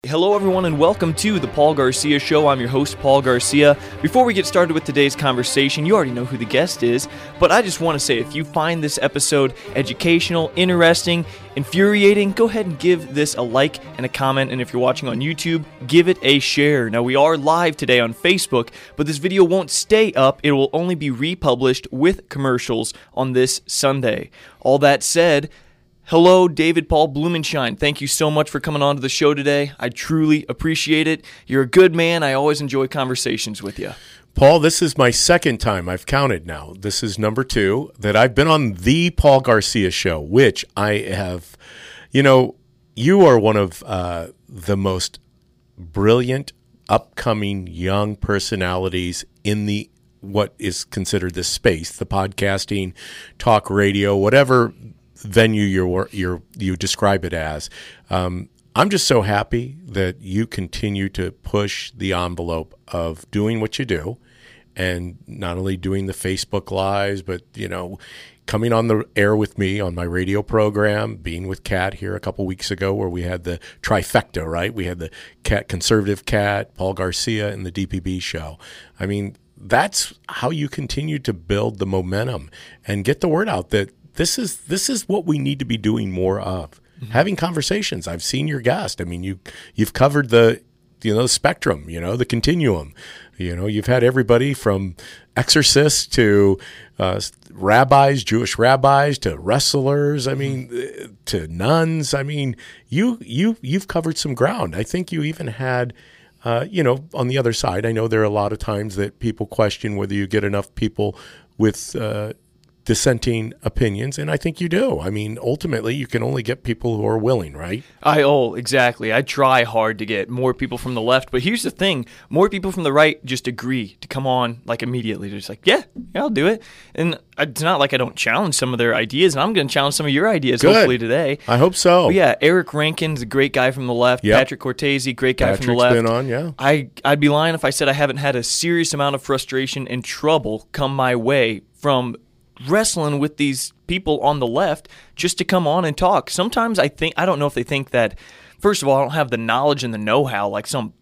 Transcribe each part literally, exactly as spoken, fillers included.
Hello, everyone, and welcome to The Paul Garcia Show. I'm your host, Paul Garcia. Before we get started with today's conversation, you already know who the guest is, but I just want to say if you find this episode educational, interesting, infuriating, go ahead and give this a like and a comment, and if you're watching on YouTube, give it a share. Now, we are live today on Facebook, but this video won't stay up. It will only be republished with commercials on this Sunday. All that said, hello, David Paul Blumenshine. Thank you so much for coming on to the show today. I truly appreciate it. You're a good man. I always enjoy conversations with you. Paul, this is my second time. I've counted now. This is number two that I've been on the Paul Garcia Show, which I have, you know, you are one of uh, the most brilliant, upcoming young personalities in the what is considered the space, the podcasting, talk radio, whatever venue you're, you're, you describe it as. Um, I'm just so happy that you continue to push the envelope of doing what you do, and not only doing the Facebook Lives, but, you know, coming on the air with me on my radio program, being with Kat here a couple weeks ago where we had the trifecta, right? We had the Kat, Conservative Kat, Paul Garcia, and the D P B show. I mean, that's how you continue to build the momentum and get the word out that This is this is what we need to be doing more of. Mm-hmm. Having conversations. I've seen your guest. I mean, you you've covered the you know the spectrum, you know, the continuum. You know, you've had everybody from exorcists to uh, rabbis, Jewish rabbis, to wrestlers. I mean, mm-hmm. to nuns. I mean, you you you've covered some ground. I think you even had. Uh, you know, on the other side, I know there are a lot of times that people question whether you get enough people with uh, dissenting opinions, and I think you do. I mean, ultimately, you can only get people who are willing, right? I oh, exactly. I try hard to get more people from the left, but here's the thing. More people from the right just agree to come on, like, immediately. They're just like, yeah, yeah, I'll do it. And it's not like I don't challenge some of their ideas, and I'm going to challenge some of your ideas, Good. hopefully, today. I hope so. But yeah, Eric Rankin's a great guy from the left. Yep. Patrick Cortese, great guy Patrick's from the left. been on, yeah. I, I'd be lying if I said I haven't had a serious amount of frustration and trouble come my way from wrestling with these people on the left just to come on and talk. Sometimes I think, I don't know if they think that, first of all, I don't have the knowledge and the know-how, like some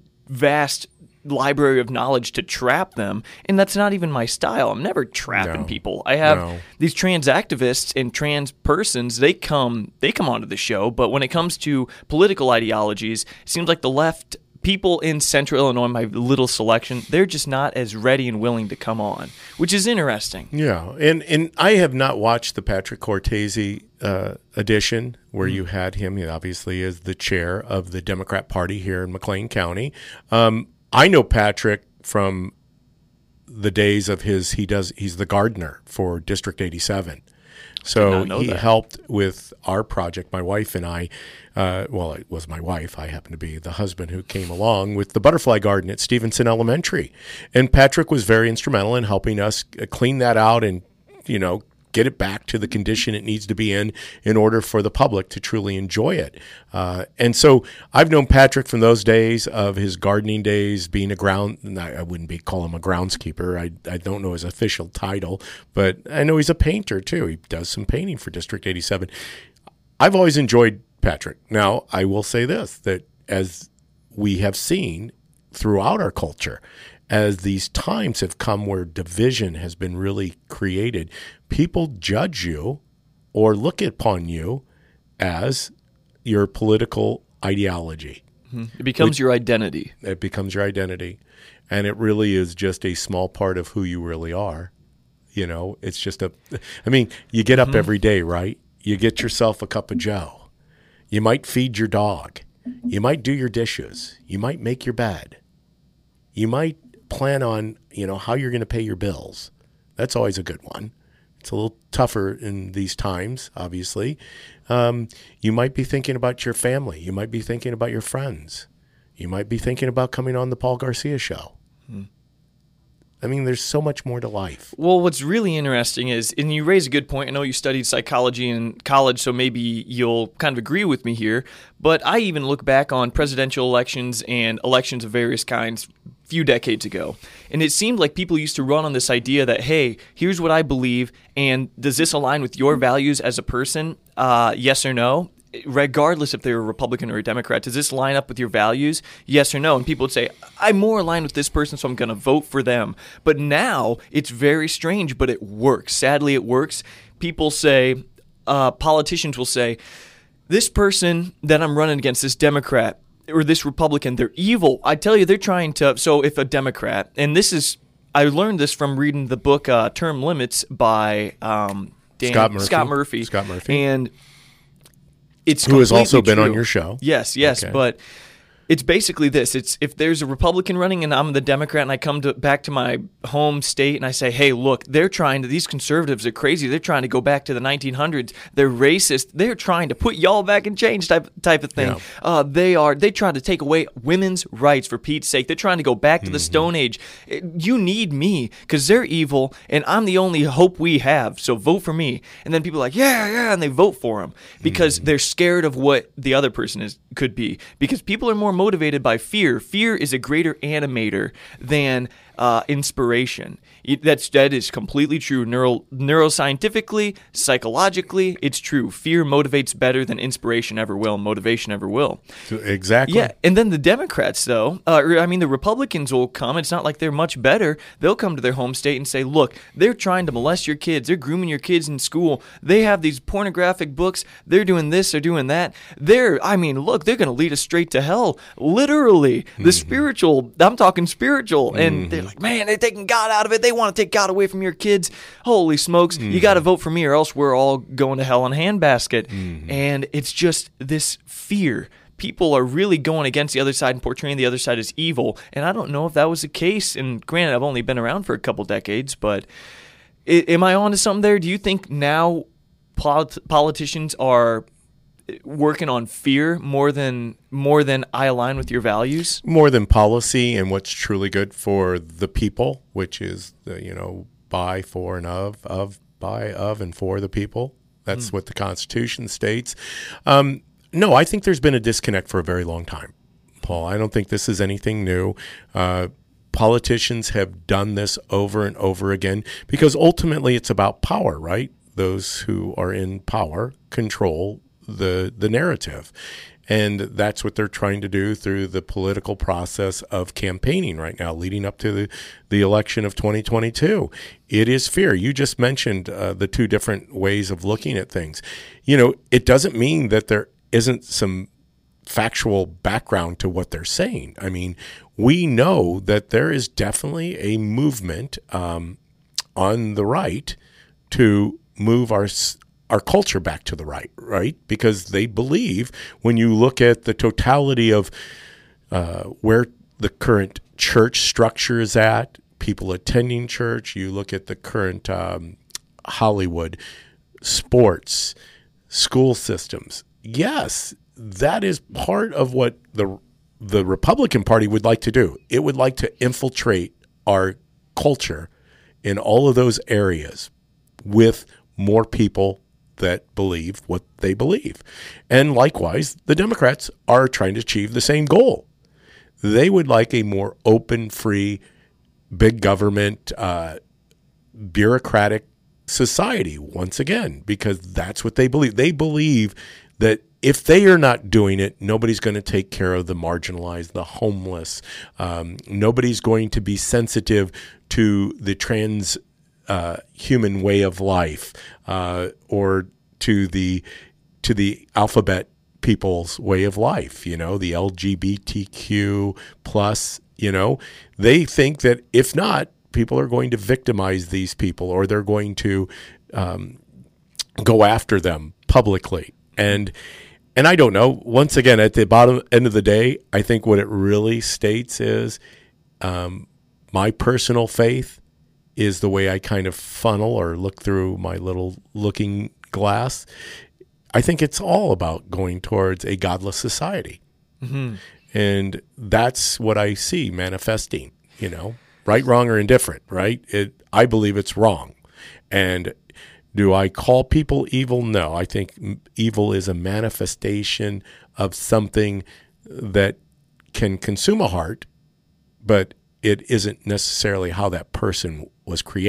vast library of knowledge to trap them, and that's not even my style. I'm never trapping no, people. I have no. these trans activists and trans persons, they come they come onto the show, but when it comes to political ideologies, it seems like the left, people in Central Illinois, my little selection, they're just not as ready and willing to come on, which is interesting. Yeah, and and I have not watched the Patrick Cortese uh, edition where mm-hmm. you had him. He obviously is the chair of the Democrat Party here in McLean County. Um, I know Patrick from the days of his. He does. He's the gardener for District eighty-seven. So he that. helped with our project, my wife and I. Uh, well, it was my wife. I happened to be the husband who came along with the butterfly garden at Stevenson Elementary. And Patrick was very instrumental in helping us clean that out and, you know, get it back to the condition it needs to be in in order for the public to truly enjoy it. Uh, and so I've known Patrick from those days of his gardening days, being a ground, I wouldn't be call him a groundskeeper. I, I don't know his official title, but I know he's a painter too. He does some painting for District eighty-seven. I've always enjoyed Patrick. Now, I will say this, that as we have seen throughout our culture, as these times have come where division has been really created, people judge you or look upon you as your political ideology. Mm-hmm. It becomes Which, your identity. It becomes your identity. And it really is just a small part of who you really are. You know, it's just a, I mean, you get up mm-hmm. every day, right? You get yourself a cup of joe. You might feed your dog. You might do your dishes. You might make your bed. You might plan on, you know, how you're going to pay your bills. That's always a good one. It's a little tougher in these times, obviously. Um, you might be thinking about your family. You might be thinking about your friends. You might be thinking about coming on the Paul Garcia Show. Hmm. I mean, there's so much more to life. Well, what's really interesting is, and you raise a good point, I know you studied psychology in college, so maybe you'll kind of agree with me here, but I even look back on presidential elections and elections of various kinds a few decades ago, and it seemed like people used to run on this idea that, hey, here's what I believe, and does this align with your values as a person, uh, yes or no? regardless if they're a Republican or a Democrat, does this line up with your values? Yes or no? And people would say, I'm more aligned with this person, so I'm going to vote for them. But now it's very strange, but it works. Sadly, it works. People say, uh, politicians will say, this person that I'm running against, this Democrat or this Republican, they're evil. I tell you, they're trying to. So if a Democrat, and this is, I learned this from reading the book uh, Term Limits by um, Dan, Scott Murphy. Scott Murphy. Scott Murphy. And it's who has also been true. on your show. Yes, yes, okay. But it's basically this. It's if there's a Republican running and I'm the Democrat and I come to, back to my home state and I say, hey, look, they're trying to, these conservatives are crazy. They're trying to go back to the nineteen hundreds. They're racist. They're trying to put y'all back in change type type of thing. Yeah. Uh, they are, they try to take away women's rights for Pete's sake. They're trying to go back to mm-hmm. the Stone Age. You need me because they're evil and I'm the only hope we have. So vote for me. And then people are like, yeah, yeah. And they vote for him because mm-hmm. they're scared of what the other person is could be, because people are more motivated by fear. Fear is a greater animator than uh, inspiration. It, that's that is completely true. Neuro, neuroscientifically, psychologically, it's true. Fear motivates better than inspiration ever will, motivation ever will. Exactly. Yeah, and then the Democrats, though, uh, or, I mean, the Republicans will come. It's not like they're much better. They'll come to their home state and say, look, they're trying to molest your kids. They're grooming your kids in school. They have these pornographic books. They're doing this. They're doing that. They're, I mean, look, they're going to lead us straight to hell. Literally, the mm-hmm. spiritual, I'm talking spiritual. And mm-hmm. they're like, man, they're taking God out of it. They want to take God away from your kids. Holy smokes, mm-hmm. you got to vote for me or else we're all going to hell in a handbasket. Mm-hmm. And it's just this fear. People are really going against the other side and portraying the other side as evil. And I don't know if that was the case. And granted, I've only been around for a couple decades, but it, am I on to something there? Do you think now polit- politicians are working on fear more than more than I align with your values? More than policy and what's truly good for the people, which is the, you know, by, for, and of, of, by, of, and for the people. That's mm. what the Constitution states. Um, no, I think there's been a disconnect for a very long time, Paul. I don't think this is anything new. Uh, politicians have done this over and over again because ultimately it's about power, right? Those who are in power control the the narrative. And that's what they're trying to do through the political process of campaigning right now, leading up to the, the election of twenty twenty-two. It is fear. You just mentioned uh, the two different ways of looking at things. You know, it doesn't mean that there isn't some factual background to what they're saying. I mean, we know that there is definitely a movement um, on the right to move our our culture back to the right, right? Because they believe when you look at the totality of uh, where the current church structure is at, people attending church, you look at the current um, Hollywood, sports, school systems. Yes, that is part of what the the Republican Party would like to do. It would like to infiltrate our culture in all of those areas with more people that believe what they believe. And likewise, the Democrats are trying to achieve the same goal. They would like a more open, free, big government, uh, bureaucratic society, once again, because that's what they believe. They believe that if they are not doing it, nobody's going to take care of the marginalized, the homeless. Um, nobody's going to be sensitive to the trans Uh, human way of life, uh, or to the to the alphabet people's way of life. You know, the L G B T Q plus. You know, they think that if not, people are going to victimize these people, or they're going to um, go after them publicly. And and I don't know. Once again, at the bottom end of the day, I think what it really states is um, my personal faith is the way I kind of funnel or look through my little looking glass. I think it's all about going towards a godless society. Mm-hmm. And that's what I see manifesting, you know, right, wrong, or indifferent, right? It, I believe it's wrong. And do I call people evil? No, I think evil is a manifestation of something that can consume a heart, but it isn't necessarily how that person was created.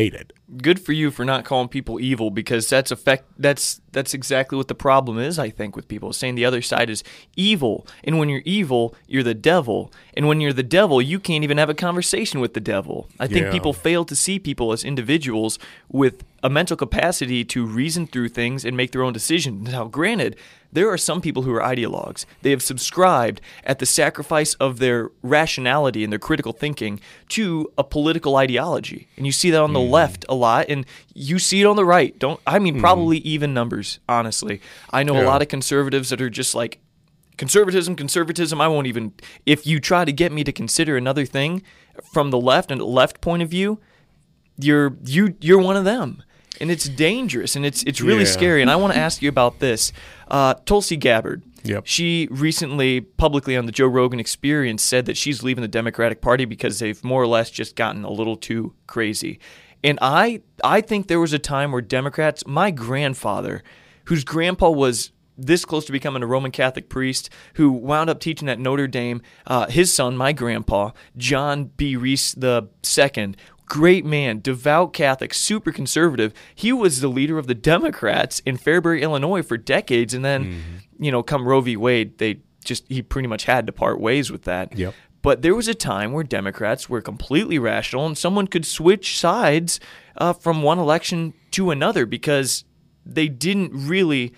good for you for not calling people evil, because that's effect that's that's exactly what the problem is, I think, with people saying the other side is evil. And when you're evil, you're the devil. And when you're the devil, you can't even have a conversation with the devil. I think Yeah. people fail to see people as individuals with a mental capacity to reason through things and make their own decisions. Now, granted, there are some people who are ideologues. They have subscribed at the sacrifice of their rationality and their critical thinking to a political ideology. And you see that on the Mm. left a lot, and you see it on the right. Don't I mean probably even numbers, honestly. I know a Yeah. lot of conservatives that are just like, conservatism, conservatism, I won't even, if you try to get me to consider another thing from the left and a left point of view, you're you you're one of them. And it's dangerous, and it's it's really Yeah. scary. And I want to ask you about this. Uh, Tulsi Gabbard, Yep. she recently publicly on the Joe Rogan Experience said that she's leaving the Democratic Party because they've more or less just gotten a little too crazy. And I I think there was a time where Democrats, my grandfather, whose grandpa was this close to becoming a Roman Catholic priest, who wound up teaching at Notre Dame, uh, his son, my grandpa, John B. Reese the Second, great man, devout Catholic, super conservative. He was the leader of the Democrats in Fairbury, Illinois for decades. And then, mm-hmm. you know, come Roe v. Wade, they just he pretty much had to part ways with that. Yep. But there was a time where Democrats were completely rational, and someone could switch sides uh, from one election to another because they didn't really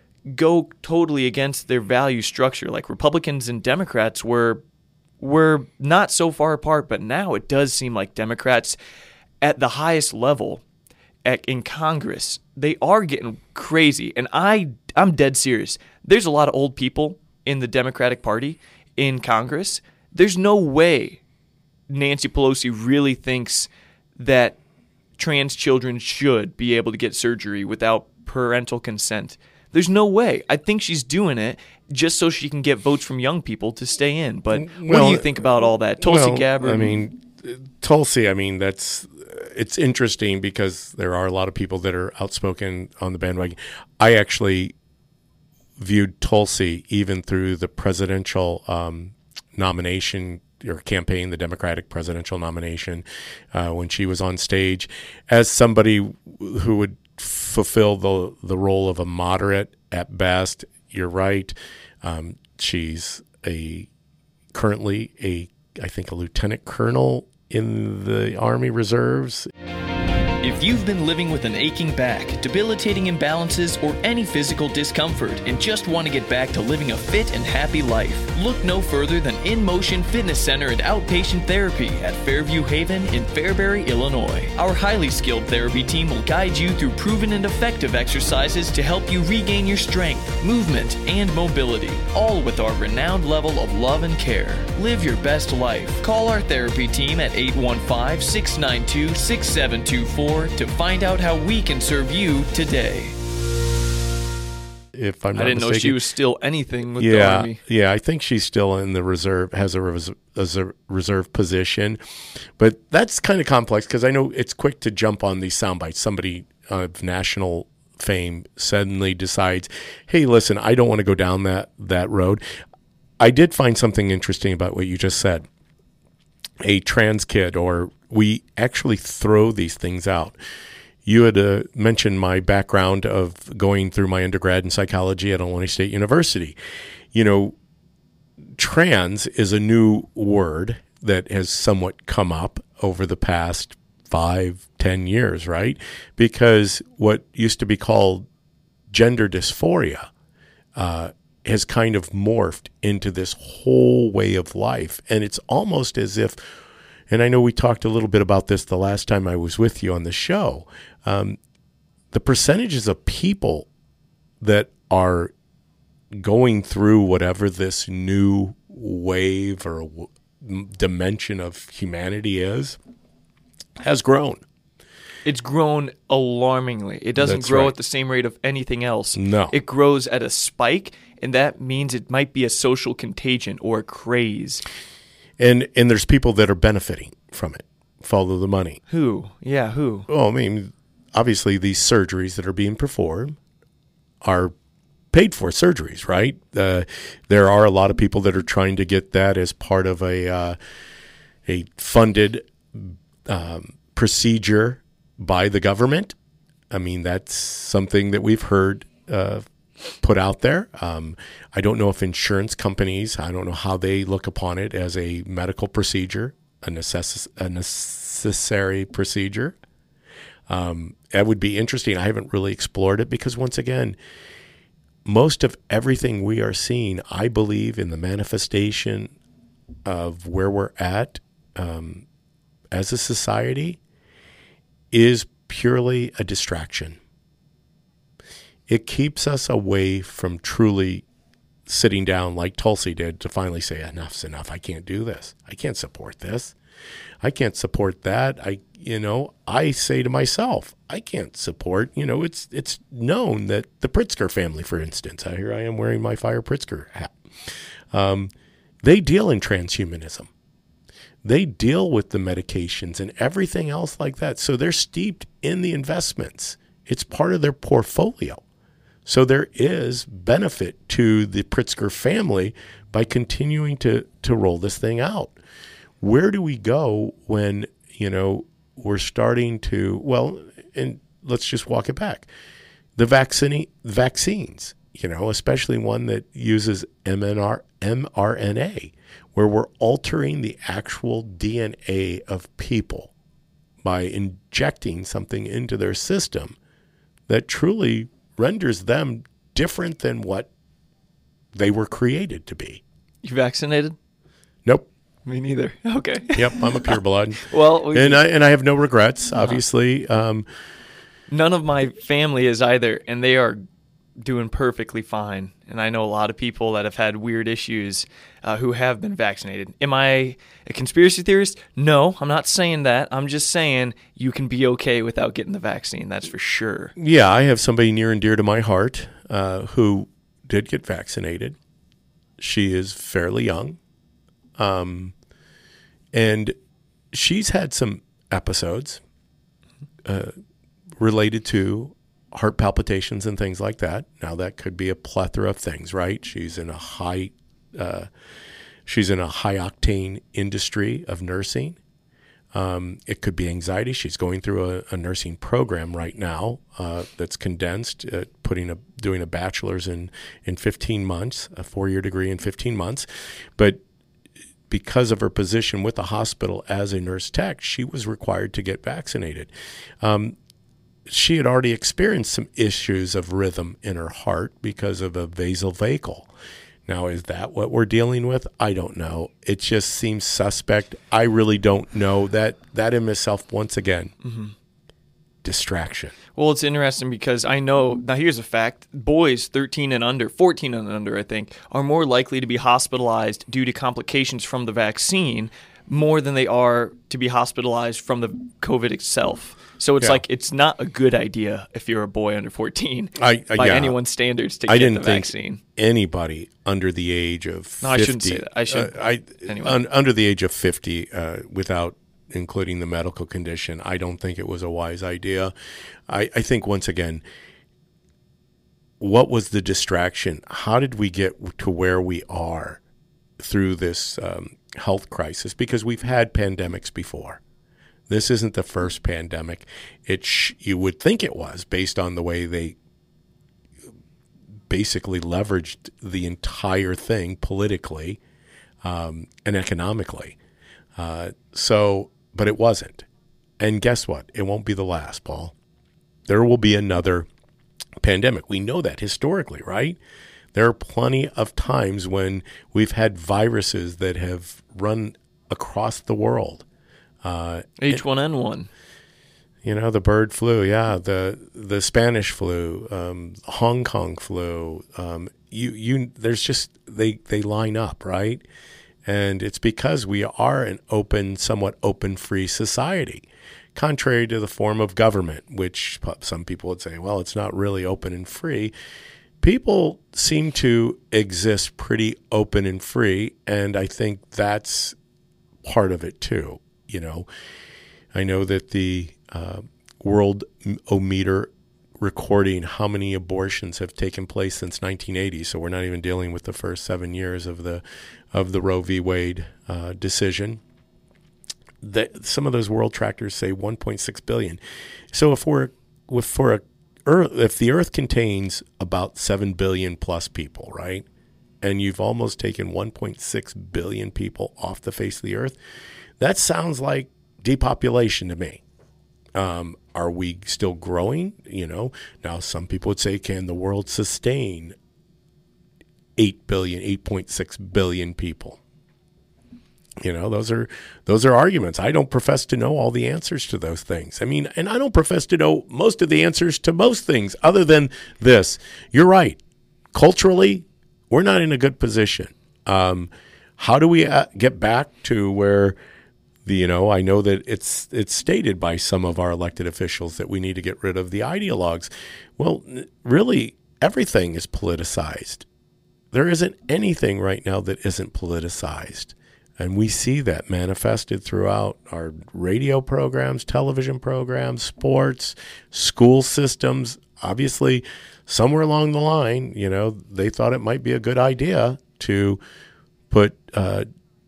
go totally against their value structure. Like Republicans and Democrats were were not so far apart, but now it does seem like Democrats at the highest level at, in Congress, they are getting crazy. And I, I'm dead serious. There's a lot of old people in the Democratic Party in Congress. There's no way Nancy Pelosi really thinks that trans children should be able to get surgery without parental consent. There's no way. I think she's doing it just so she can get votes from young people to stay in. But what Well, do you think about all that? Tulsi well, Gabbard. I mean, Tulsi, I mean, that's it's interesting because there are a lot of people that are outspoken on the bandwagon. I actually viewed Tulsi even through the presidential um, nomination or campaign, the Democratic presidential nomination, uh, when she was on stage, as somebody who would fulfill the the role of a moderate at best. You're right. Um, she's a currently a I think a lieutenant colonel in the Army Reserves. If you've been living with an aching back, debilitating imbalances, or any physical discomfort and just want to get back to living a fit and happy life, look no further than In Motion Fitness Center and Outpatient Therapy at Fairview Haven in Fairbury, Illinois. Our highly skilled therapy team will guide you through proven and effective exercises to help you regain your strength, movement, and mobility, all with our renowned level of love and care. Live your best life. Call our therapy team at eight one five, six nine two, six seven two four to find out how we can serve you today. If I'm not I didn't mistaken. know she was still anything with yeah, the Army. Yeah, I think she's still in the reserve, has a, res- as a reserve position. But that's kind of complex because I know it's quick to jump on these sound bites. Somebody of national fame suddenly decides, hey, listen, I don't want to go down that, that road. I did find something interesting about what you just said. A trans kid, or we actually throw these things out. You had uh, mentioned my background of going through my undergrad in psychology at Illinois State University. You know, trans is a new word that has somewhat come up over the past five, ten years, right? Because what used to be called gender dysphoria uh, has kind of morphed into this whole way of life. And it's almost as if, and I know we talked a little bit about this the last time I was with you on the show, um, the percentages of people that are going through whatever this new wave or w- dimension of humanity is, has grown. It's grown alarmingly. It doesn't That's grow right. at the same rate of anything else. No. It grows at a spike, and that means it might be a social contagion or a craze. And and there's people that are benefiting from it. Follow the money. Who? Yeah, who? Well, I mean, obviously these surgeries that are being performed are paid for surgeries, right? Uh, there are a lot of people that are trying to get that as part of a uh, a funded um, procedure by the government. I mean, that's something that we've heard uh, put out there. Um, I don't know if insurance companies, I don't know how they look upon it as a medical procedure, a, necess- a necessary procedure. Um, that would be interesting. I haven't really explored it because, once again, most of everything we are seeing, I believe, in the manifestation of where we're at um, as a society is purely a distraction. It keeps us away from truly sitting down like Tulsi did to finally say, enough's enough. I can't do this. I can't support this. I can't support that. I, you know, I say to myself, I can't support, you know, it's it's known that the Pritzker family, for instance, here I am wearing my Fire Pritzker hat. Um, they deal in transhumanism. They deal with the medications and everything else like that. So they're steeped in the investments. It's part of their portfolio. So there is benefit to the Pritzker family by continuing to, to roll this thing out. Where do we go when, you know, we're starting to, well, and let's just walk it back. The vaccine, vaccines, you know, especially one that uses M N R, mRNA, where we're altering the actual D N A of people by injecting something into their system that truly renders them different than what they were created to be. You vaccinated? Nope. Me neither. Okay. Yep, I'm a pureblood. well, we, and I and I have no regrets. Obviously, um, none of my family is either, and they are doing perfectly fine. And I know a lot of people that have had weird issues uh, who have been vaccinated. Am I a conspiracy theorist? No, I'm not saying that. I'm just saying you can be okay without getting the vaccine. That's for sure. Yeah, I have somebody near and dear to my heart uh, who did get vaccinated. She is fairly young. Um, and she's had some episodes uh, related to heart palpitations and things like that. Now that could be a plethora of things, right? She's in a high, uh, she's in a high octane industry of nursing. Um, it could be anxiety. She's going through a, a nursing program right now uh, that's condensed, uh, putting a doing a bachelor's in in fifteen months, a four year degree in fifteen months, but because of her position with the hospital as a nurse tech, she was required to get vaccinated. Um, she had already experienced some issues of rhythm in her heart because of a vasovagal. Now, is that what we're dealing with? I don't know. It just seems suspect. I really don't know. That that in itself, once again, mm-hmm. distraction. Well, it's interesting because I know, now here's a fact, boys thirteen and under, fourteen and under, I think, are more likely to be hospitalized due to complications from the vaccine more than they are to be hospitalized from the COVID itself. So it's yeah. like it's not a good idea if you're a boy under fourteen I, uh, by yeah. anyone's standards to I get didn't the think vaccine. Anybody under the age of fifty, no, I shouldn't say that. I should. Uh, I, anyway. un, under the age of fifty, uh, without including the medical condition, I don't think it was a wise idea. I, I think, once again, what was the distraction? How did we get to where we are through this um, health crisis? Because we've had pandemics before. This isn't the first pandemic. It sh- you would think it was, based on the way they basically leveraged the entire thing politically um, and economically. Uh, so, but it wasn't. And guess what? It won't be the last, Paul. There will be another pandemic. We know that historically, right? There are plenty of times when we've had viruses that have run across the world. Uh, H one N one. You know, the bird flu, yeah, the the Spanish flu, um, Hong Kong flu. Um, you you there's just they they line up, right? And it's because we are an open, somewhat open, free society, contrary to the form of government, which some people would say, well, it's not really open and free. People seem to exist pretty open and free, and I think that's part of it too. You know, I know that the uh, World O-Meter recording how many abortions have taken place since nineteen eighty, so we're not even dealing with the first seven years of the of the Roe v. Wade uh, decision. the, some of those world tractors say one point six billion. So if we're if for a Earth, if the Earth contains about seven billion plus people, right, and you've almost taken one point six billion people off the face of the Earth, that sounds like depopulation to me. Um, are we still growing? You know, now some people would say, can the world sustain eight billion, eight point six billion people? You know, those are those are arguments. I don't profess to know all the answers to those things. I mean, and I don't profess to know most of the answers to most things other than this. You're right. Culturally, we're not in a good position. Um, how do we uh, get back to where the, you know, I know that it's it's stated by some of our elected officials that we need to get rid of the ideologues. Well, really, everything is politicized. There isn't anything right now that isn't politicized. And we see that manifested throughout our radio programs, television programs, sports, school systems. Obviously, somewhere along the line, you know, they thought it might be a good idea to put uh,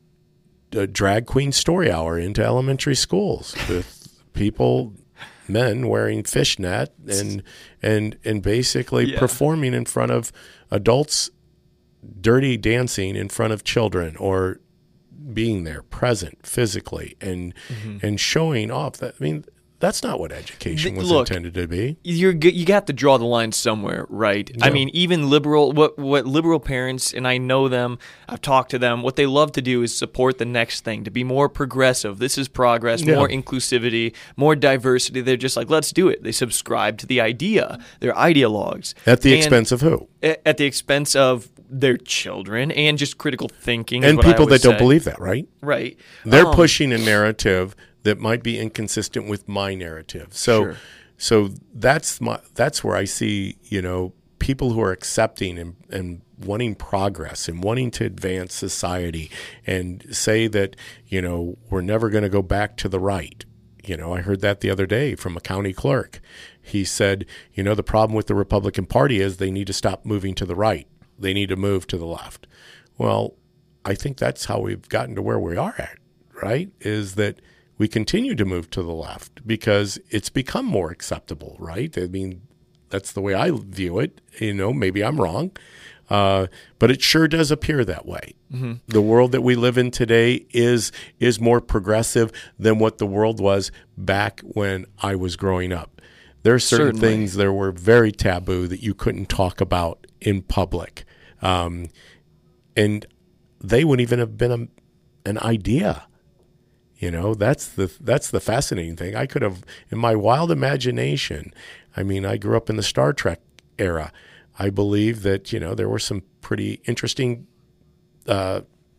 a drag queen story hour into elementary schools with people, men wearing fishnet and and and basically yeah. performing in front of adults, dirty dancing in front of children, or being there, present physically, and mm-hmm. and showing off. That I mean, that's not what education was Look, intended to be. You're you got to draw the line somewhere, right? Yeah. I mean, even liberal what what liberal parents, and I know them, I've talked to them. What they love to do is support the next thing, to be more progressive. This is progress, yeah. more inclusivity, more diversity. They're just like, let's do it. They subscribe to the idea. They're ideologues at the and expense of who? At the expense of their children and just critical thinking. And people that say. don't believe that, right? Right. They're um, pushing a narrative that might be inconsistent with my narrative. So sure. so that's my that's where I see, you know, people who are accepting and, and wanting progress and wanting to advance society and say that, you know, we're never going to go back to the right. You know, I heard that the other day from a county clerk. He said, you know, the problem with the Republican Party is they need to stop moving to the right. They need to move to the left. Well, I think that's how we've gotten to where we are at, right? Is that we continue to move to the left because it's become more acceptable, right? I mean, that's the way I view it. You know, maybe I'm wrong, uh, but it sure does appear that way. Mm-hmm. The world that we live in today is is more progressive than what the world was back when I was growing up. There are certain Certainly. things that were very taboo that you couldn't talk about in public. Um, and they wouldn't even have been a, an idea. You know, that's the that's the fascinating thing. I could have, in my wild imagination, I mean, I grew up in the Star Trek era. I believe that, you know, there were some pretty interesting uh,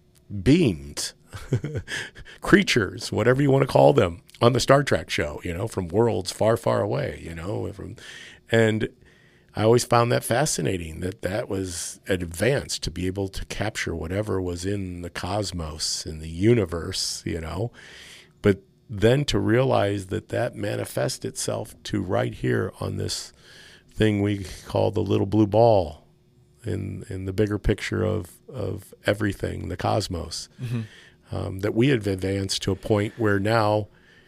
beings, creatures, whatever you want to call them, on the Star Trek show, you know, from worlds far, far away, you know, from, and I always found that fascinating, that that was advanced to be able to capture whatever was in the cosmos, in the universe, you know. But then to realize that that manifests itself to right here on this thing we call the little blue ball in in the bigger picture of, of everything, the cosmos, mm-hmm. um, that we have advanced to a point where now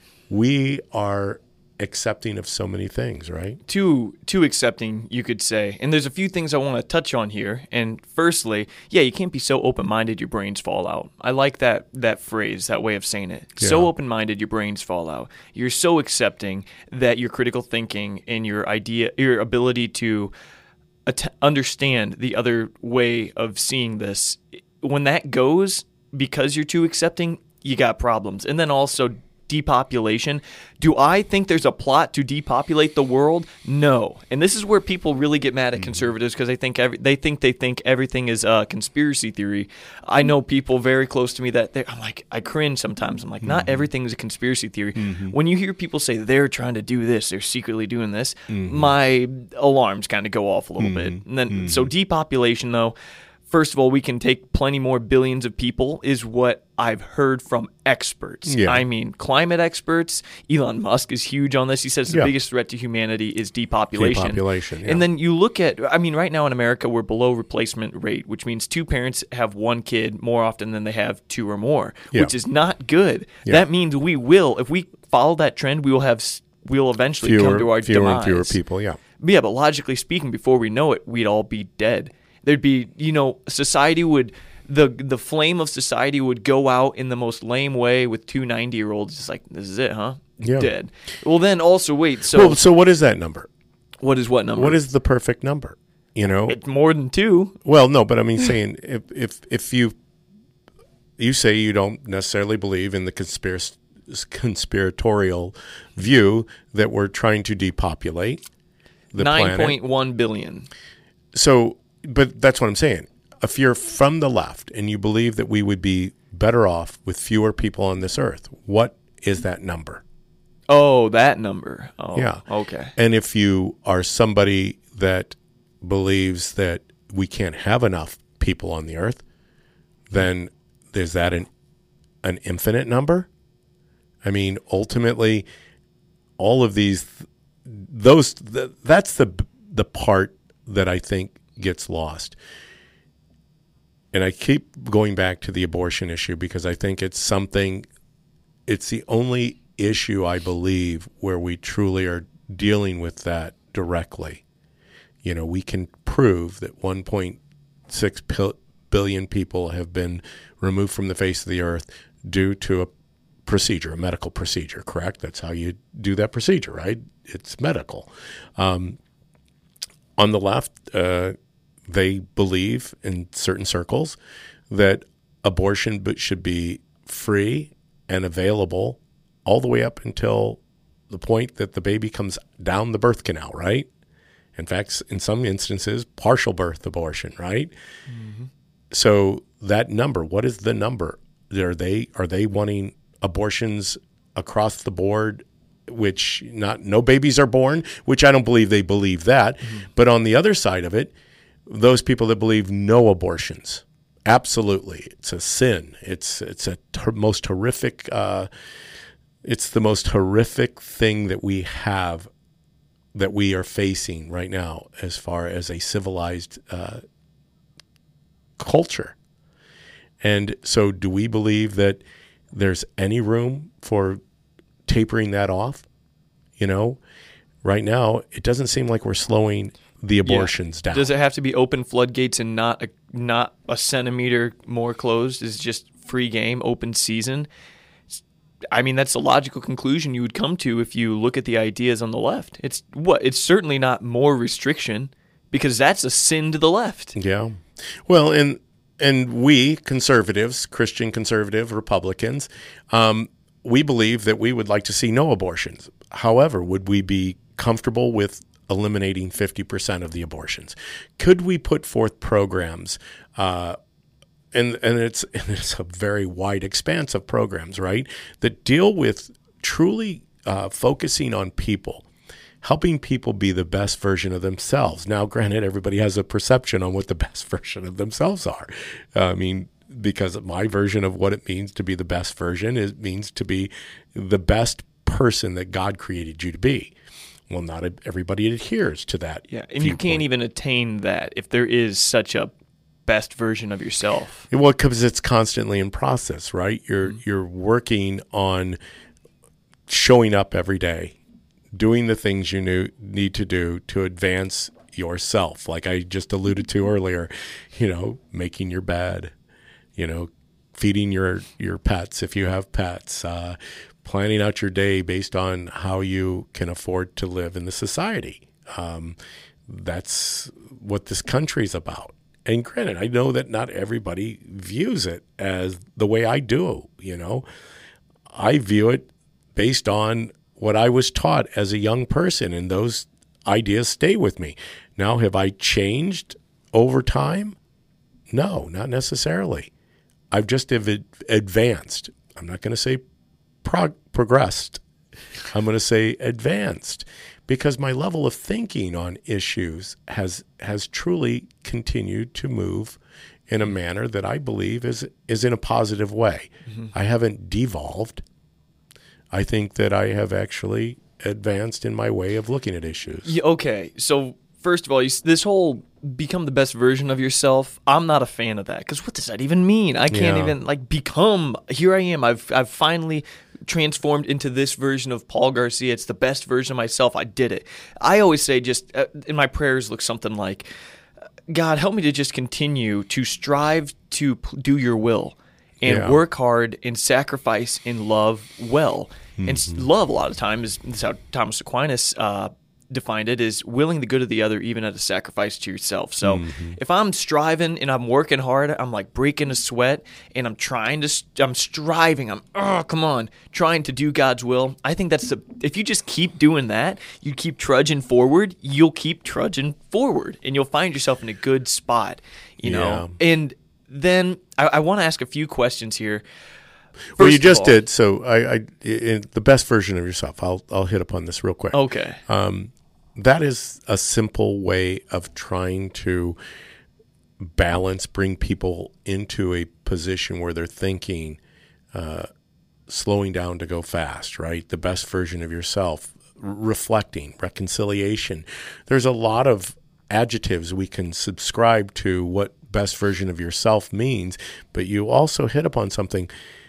we are accepting of so many things, right? Too too accepting, you could say. And there's a few things I want to touch on here. And firstly, yeah, you can't be so open-minded your brains fall out. I like that that phrase, that way of saying it. Yeah. So open-minded your brains fall out. You're so accepting that your critical thinking and your idea, your ability to at- understand the other way of seeing this, when that goes, because you're too accepting, you got problems. And then also depopulation. Do I think there's a plot to depopulate the world? No. And this is where people really get mad at conservatives, because they think every, they think they think everything is a conspiracy theory. I know people very close to me that I'm like, I cringe sometimes. I'm like, mm-hmm. not everything is a conspiracy theory. Mm-hmm. When you hear people say they're trying to do this, they're secretly doing this, mm-hmm. my alarms kind of go off a little mm-hmm. bit. And then, mm-hmm. so depopulation, though, first of all, we can take plenty more billions of people is what I've heard from experts. Yeah. I mean, climate experts. Elon Musk is huge on this. He says the Yeah. biggest threat to humanity is depopulation. Depopulation, yeah. And then you look at, I mean, right now in America, we're below replacement rate, which means two parents have one kid more often than they have two or more, Yeah. which is not good. Yeah. That means we will, if we follow that trend, we will have, s- we'll eventually fewer, come to our fewer demise. and fewer people, yeah. Yeah, but logically speaking, before we know it, we'd all be dead. There'd be, you know, society would, the the flame of society would go out in the most lame way with two ninety-year-olds. Just like, this is it, huh? Yeah. Dead. Well, then also, wait, so Well, so what is that number? what is what number? What is the perfect number? You know? It's more than two. Well, no, but I mean, saying if if if you you say you don't necessarily believe in the conspiracy conspiratorial view that we're trying to depopulate the nine planet. point one billion. So, but that's what I'm saying. If you're from the left and you believe that we would be better off with fewer people on this earth, what is that number? Oh, that number. Oh, Yeah. okay. And if you are somebody that believes that we can't have enough people on the earth, then is that an an infinite number? I mean, ultimately, all of these, those, th- that's the the part that I think gets lost. And I keep going back to the abortion issue because I think it's something, it's the only issue I believe where we truly are dealing with that directly. You know, we can prove that one point six billion people have been removed from the face of the earth due to a procedure, a medical procedure, correct? That's how you do that procedure, right? It's medical. Um, on the left, uh, they believe in certain circles that abortion should be free and available all the way up until the point that the baby comes down the birth canal, right? In fact, in some instances, partial birth abortion, right? Mm-hmm. So that number, what is the number? Are they are they wanting abortions across the board, which not no babies are born, which I don't believe they believe that. Mm-hmm. But on the other side of it, those people that believe no abortions, absolutely, it's a sin. It's it's a ter- most horrific. Uh, it's the most horrific thing that we have, that we are facing right now, as far as a civilized uh, culture. And so, do we believe that there's any room for tapering that off? You know, right now, it doesn't seem like we're slowing the abortions yeah. down. Does it have to be open floodgates and not a, not a centimeter more closed? Is just free game, open season? I mean, that's a logical conclusion you would come to if you look at the ideas on the left. It's what? It's certainly not more restriction, because that's a sin to the left. Yeah. Well, and and we conservatives, Christian conservative Republicans, um, we believe that we would like to see no abortions. However, would we be comfortable with eliminating fifty percent of the abortions? Could we put forth programs, uh, and and it's and it's a very wide expanse of programs, right, that deal with truly uh, focusing on people, helping people be the best version of themselves. Now, granted, everybody has a perception on what the best version of themselves are. Uh, I mean, because my version of what it means to be the best version, it means to be the best person that God created you to be. Well, not everybody adheres to that. Yeah, and you can't even attain that if there is such a best version of yourself. Well, because it's constantly in process, right? You're mm-hmm. you're working on showing up every day, doing the things you knew, need to do to advance yourself. Like I just alluded to earlier, you know, making your bed, you know, feeding your, your pets if you have pets, uh, planning out your day based on how you can afford to live in the society. Um, that's what this country's about. And granted, I know that not everybody views it as the way I do, you know. I view it based on what I was taught as a young person, and those ideas stay with me. Now, have I changed over time? No, not necessarily. I've just advanced. I'm not going to say prog- progressed. I'm going to say advanced, because my level of thinking on issues has has truly continued to move in a manner that I believe is is in a positive way. Mm-hmm. I haven't devolved. I think that I have actually advanced in my way of looking at issues. Yeah, okay, so first of all, you, this whole become the best version of yourself, I'm not a fan of that, because what does that even mean? I can't yeah. even like become. Here I am. I've I've finally transformed into this version of Paul Garcia. It's the best version of myself. I did it. I always say, just uh, in my prayers, look something like, God, help me to just continue to strive to p- do your will and yeah. work hard and sacrifice and love well. Mm-hmm. And love, a lot of times, this is how Thomas Aquinas uh, defined it, is willing the good of the other even at a sacrifice to yourself. So mm-hmm. if I'm striving and I'm working hard, I'm like breaking a sweat and I'm trying to, I'm striving, I'm, oh, come on, trying to do God's will. I think that's the, if you just keep doing that, you keep trudging forward, you'll keep trudging forward and you'll find yourself in a good spot, you know? Yeah. And then I, I want to ask a few questions here. First well, you just all, did. So I, I in the best version of yourself. I'll I'll hit upon this real quick. Okay. Um, that is a simple way of trying to balance, bring people into a position where they're thinking, uh, slowing down to go fast. Right. The best version of yourself, r- reflecting, reconciliation. There's a lot of adjectives we can subscribe to what best version of yourself means, but you also hit upon something.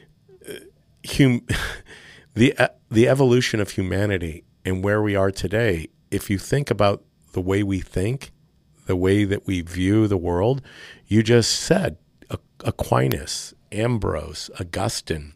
Hum, the uh, the evolution of humanity and where we are today, if you think about the way we think, the way that we view the world, you just said Aquinas, Ambrose, Augustine,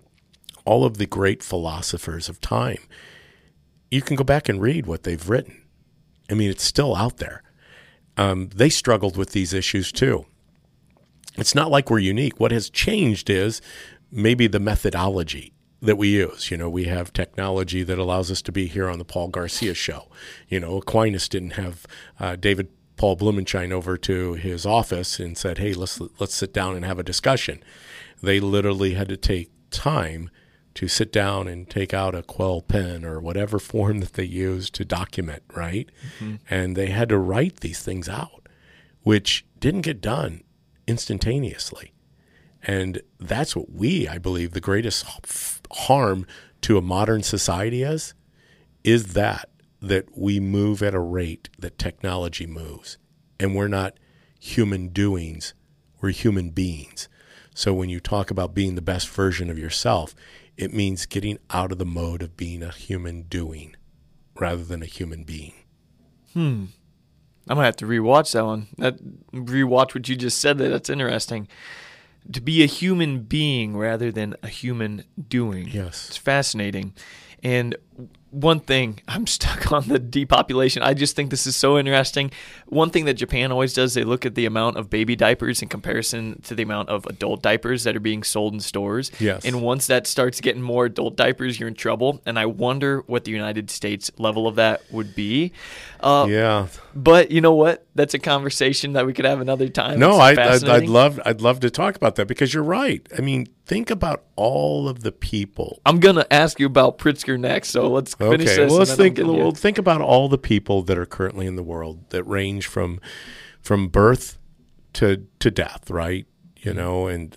all of the great philosophers of time. You can go back and read what they've written. I mean, it's still out there. Um, they struggled with these issues too. It's not like we're unique. What has changed is maybe the methodology that we use. You know, we have technology that allows us to be here on the Paul Garcia show. You know, Aquinas didn't have uh, David Paul Blumenschein over to his office and said, hey, let's let's sit down and have a discussion. They literally had to take time to sit down and take out a quill pen or whatever form that they used to document, right? Mm-hmm. And they had to write these things out, which didn't get done instantaneously. And that's what we, I believe, the greatest harm to a modern society is, is that, that we move at a rate that technology moves. And we're not human doings, we're human beings. So when you talk about being the best version of yourself, it means getting out of the mode of being a human doing rather than a human being. Hmm. I'm going to have to rewatch that one. That, rewatch what you just said there. That's interesting. To be a human being rather than a human doing. Yes. It's fascinating. And one thing, I'm stuck on the depopulation. I just think this is so interesting. One thing that Japan always does, they look at the amount of baby diapers in comparison to the amount of adult diapers that are being sold in stores. Yes. And once that starts getting more adult diapers, you're in trouble. And I wonder what the United States level of that would be. Uh, yeah. But you know what? That's a conversation that we could have another time. No, I, I'd, I'd love I'd love to talk about that because you're right. I mean, think about all of the people. I'm going to ask you about Pritzker next, so let's finish okay, this. Well, let's think. We'll think about all the people that are currently in the world that range from from birth to to death, right? You know, and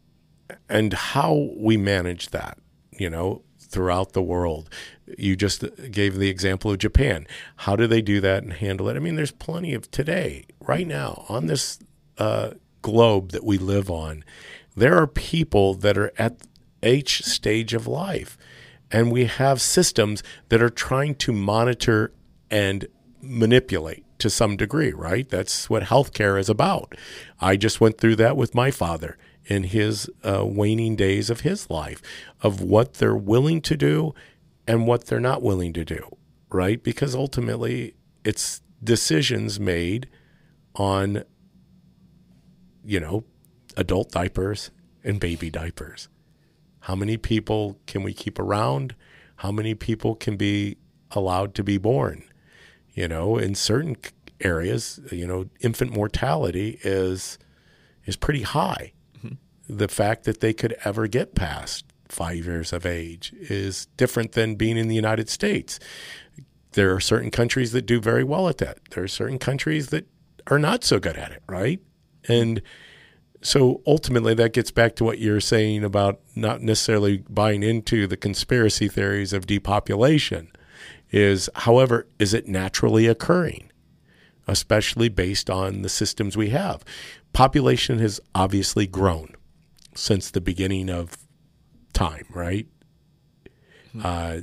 and how we manage that, you know, throughout the world. You just gave the example of Japan. How do they do that and handle it? I mean, there's plenty of today, right now, on this uh, globe that we live on. There are people that are at each stage of life, and we have systems that are trying to monitor and manipulate to some degree, right? That's what healthcare is about. I just went through that with my father in his uh, waning days of his life, of what they're willing to do and what they're not willing to do, right? Because ultimately it's decisions made on, you know, adult diapers and baby diapers. How many people can we keep around? How many people can be allowed to be born? You know, in certain areas, you know, infant mortality is is pretty high. Mm-hmm. The fact that they could ever get past five years of age is different than being in the United States. There are certain countries that do very well at that. There are certain countries that are not so good at it, right? And so ultimately that gets back to what you're saying about not necessarily buying into the conspiracy theories of depopulation. Is, however, is it naturally occurring, especially based on the systems we have? Population has obviously grown since the beginning of time, right? Mm-hmm. Uh,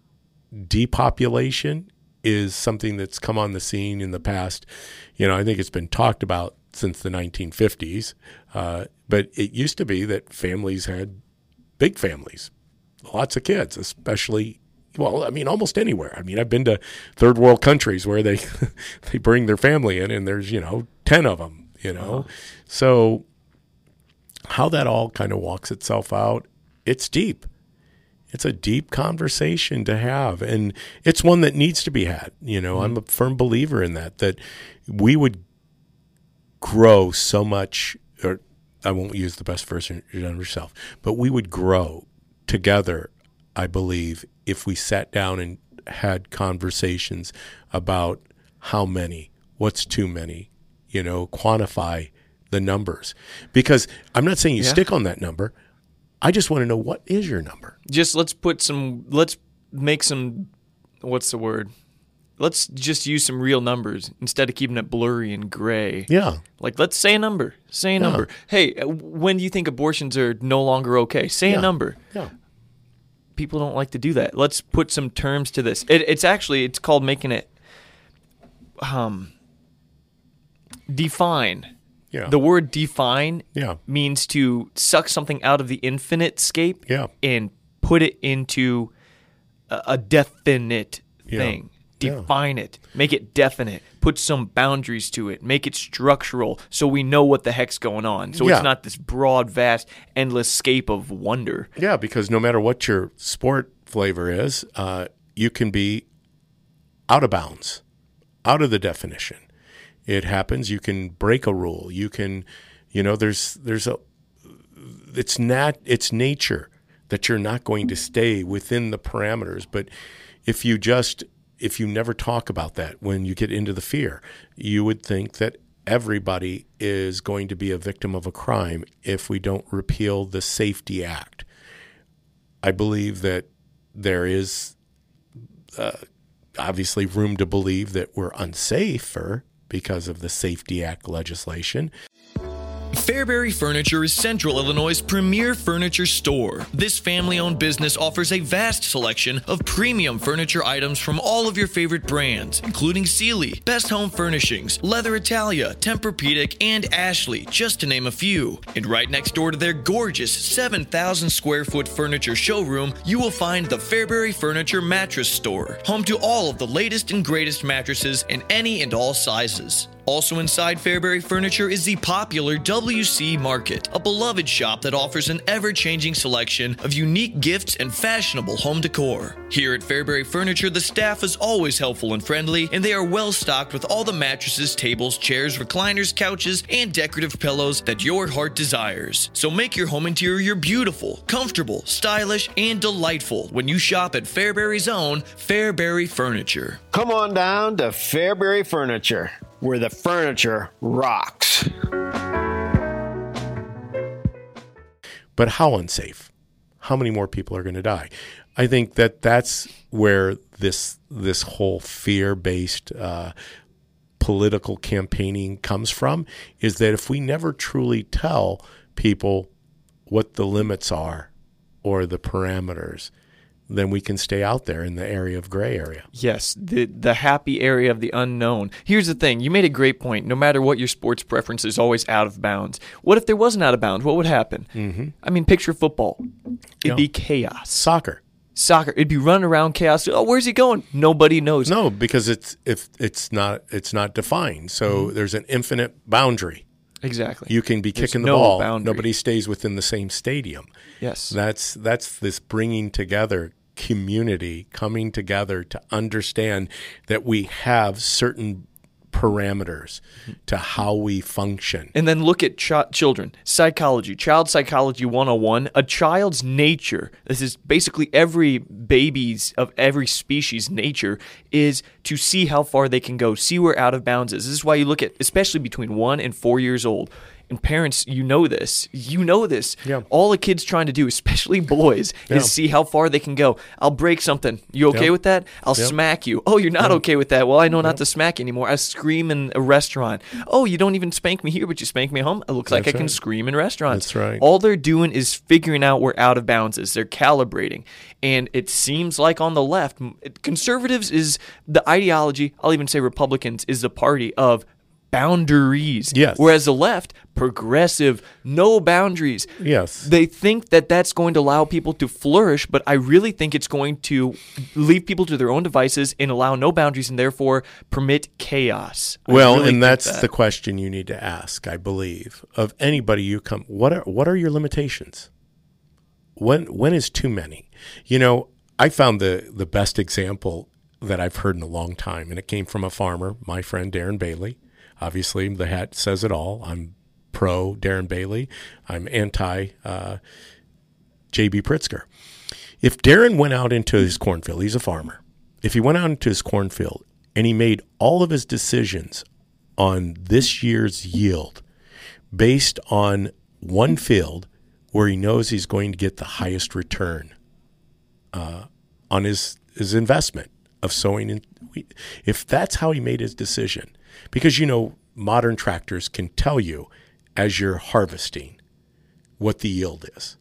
depopulation is something that's come on the scene in the past. You know, I think it's been talked about since the nineteen fifties, uh, but it used to be that families had big families, lots of kids, especially, well, I mean, almost anywhere. I mean, I've been to third world countries where they they bring their family in and there's, you know, ten of them, you know. Uh-huh. So how that all kind of walks itself out, it's deep. It's a deep conversation to have, and it's one that needs to be had. You know, mm-hmm. I'm a firm believer in that, that we would grow so much, or I won't use the best version of yourself, but we would grow together, I believe, if we sat down and had conversations about how many, what's too many, you know, quantify the numbers. Because I'm not saying you yeah. stick on that number. I just want to know, what is your number? Just let's put some, let's make some, what's the word? Let's just use some real numbers instead of keeping it blurry and gray. Yeah. Like, let's say a number. Say a yeah. number. Hey, when do you think abortions are no longer okay? Say yeah. a number. Yeah. People don't like to do that. Let's put some terms to this. It, it's actually, it's called making it um, define. Yeah. The word define yeah. means to suck something out of the infinite scape yeah. and put it into a, a definite yeah. thing. Define yeah. it. Make it definite. Put some boundaries to it. Make it structural so we know what the heck's going on. So yeah. it's not this broad, vast, endless scape of wonder. Yeah, because no matter what your sport flavor is, uh, you can be out of bounds, out of the definition. It happens. You can break a rule. You can, you know, there's there's a, it's not, it's nature that you're not going to stay within the parameters. But if you just, if you never talk about that when you get into the fear, you would think that everybody is going to be a victim of a crime if we don't repeal the Safety Act. I believe that there is uh, obviously room to believe that we're unsafer because of the Safety Act legislation. Fairbury Furniture is Central Illinois' premier furniture store. This family-owned business offers a vast selection of premium furniture items from all of your favorite brands, including Sealy, Best Home Furnishings, Leather Italia, Tempur-Pedic, and Ashley, just to name a few. And right next door to their gorgeous seven thousand square foot furniture showroom, you will find the Fairbury Furniture Mattress Store, home to all of the latest and greatest mattresses in any and all sizes. Also inside Fairbury Furniture is the popular W C Market, a beloved shop that offers an ever-changing selection of unique gifts and fashionable home decor. Here at Fairbury Furniture, the staff is always helpful and friendly, and they are well stocked with all the mattresses, tables, chairs, recliners, couches, and decorative pillows that your heart desires. So make your home interior beautiful, comfortable, stylish, and delightful when you shop at Fairbury's own Fairbury Furniture. Come on down to Fairbury Furniture, where the furniture rocks. But how unsafe? How many more people are going to die? I think that that's where this this whole fear-based uh, political campaigning comes from, is that if we never truly tell people what the limits are or the parameters, then we can stay out there in the area of gray area. Yes, the the happy area of the unknown. Here's the thing. You made a great point. No matter what your sports preference is always out of bounds. What if there wasn't out of bounds? What would happen? Mm-hmm. I mean, picture football. It'd you be know, chaos. Soccer. Soccer. It'd be running around chaos. Oh, where's he going? Nobody knows. No, because it's if it's not it's not defined. So mm-hmm. there's an infinite boundary. Exactly. You can be There's kicking the no ball. boundary. Nobody stays within the same stadium. Yes. That's that's this bringing together community, coming together to understand that we have certain parameters to how we function. And then look at ch- children. Psychology. Child Psychology one oh one. A child's nature, this is basically every baby's of every species' nature, is to see how far they can go, see where out of bounds is. This is why you look at, especially between one and four years old, And parents, you know this. You know this. Yeah. All a kid's trying to do, especially boys, Yeah. is see how far they can go. I'll break something. You okay Yep. with that? I'll Yep. smack you. Oh, you're not okay with that. Well, I know not to smack you anymore. I scream in a restaurant. Oh, you don't even spank me here, but you spank me home. It looks like That's I can right. scream in restaurants. That's right. All they're doing is figuring out where out of bounds is. They're calibrating. And it seems like on the left, m- conservatives is the ideology, I'll even say Republicans, is the party of boundaries. Yes. Whereas the left, progressive, no boundaries. Yes. They think that that's going to allow people to flourish, but I really think it's going to leave people to their own devices and allow no boundaries and therefore permit chaos. I Well, really think and that's that. the question you need to ask, I believe, of anybody you come. What are what are your limitations? When when is too many? You know, I found the the best example that I've heard in a long time, and it came from a farmer, my friend Darren Bailey. Obviously, the hat says it all. I'm pro Darren Bailey. I'm anti uh, J B. Pritzker. If Darren went out into his cornfield, he's a farmer. If he went out into his cornfield and he made all of his decisions on this year's yield based on one field where he knows he's going to get the highest return uh, on his, his investment of sowing in wheat, if that's how he made his decision, because, you know, modern tractors can tell you as you're harvesting what the yield is.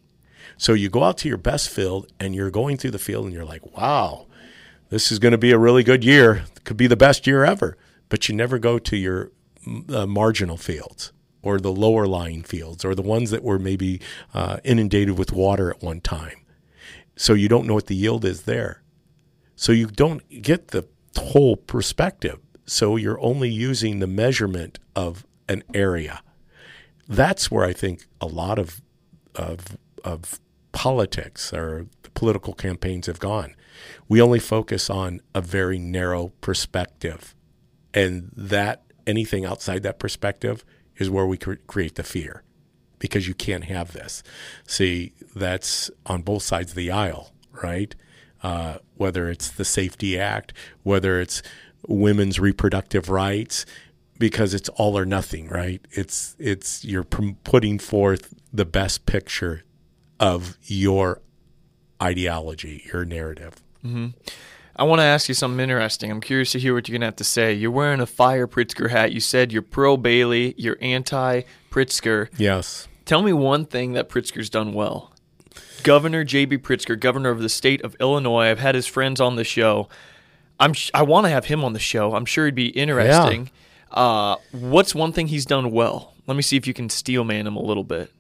So you go out to your best field and you're going through the field and you're like, wow, this is going to be a really good year. It could be the best year ever. But you never go to your uh, marginal fields or the lower lying fields or the ones that were maybe uh, inundated with water at one time. So you don't know what the yield is there. So you don't get the whole perspective. So you're only using the measurement of an area. That's where I think a lot of of, of politics or political campaigns have gone. We only focus on a very narrow perspective, and that anything outside that perspective is where we cre- create the fear, because you can't have this. See, that's on both sides of the aisle, right? Uh, whether it's the Safety Act, whether it's women's reproductive rights, because it's all or nothing, right? It's it's you're p- putting forth the best picture of your ideology, your narrative. Mm-hmm. I want to ask you something interesting. I'm curious to hear what you're going to have to say. You're wearing a Fire Pritzker hat. You said you're pro-Bailey. You're anti-Pritzker. Yes. Tell me one thing that Pritzker's done well. Governor J B. Pritzker, governor of the state of Illinois. I've had his friends on the show. I'm sh- I want to have him on the show. I'm sure it'd be interesting. Yeah. Uh, what's one thing he's done well? Let me see if you can steel man him a little bit.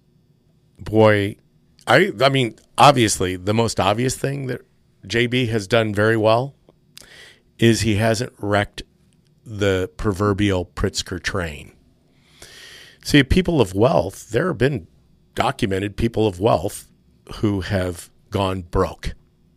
Boy, I I mean, obviously, the most obvious thing that J B has done very well is he hasn't wrecked the proverbial Pritzker train. See, people of wealth, there have been documented people of wealth who have gone broke.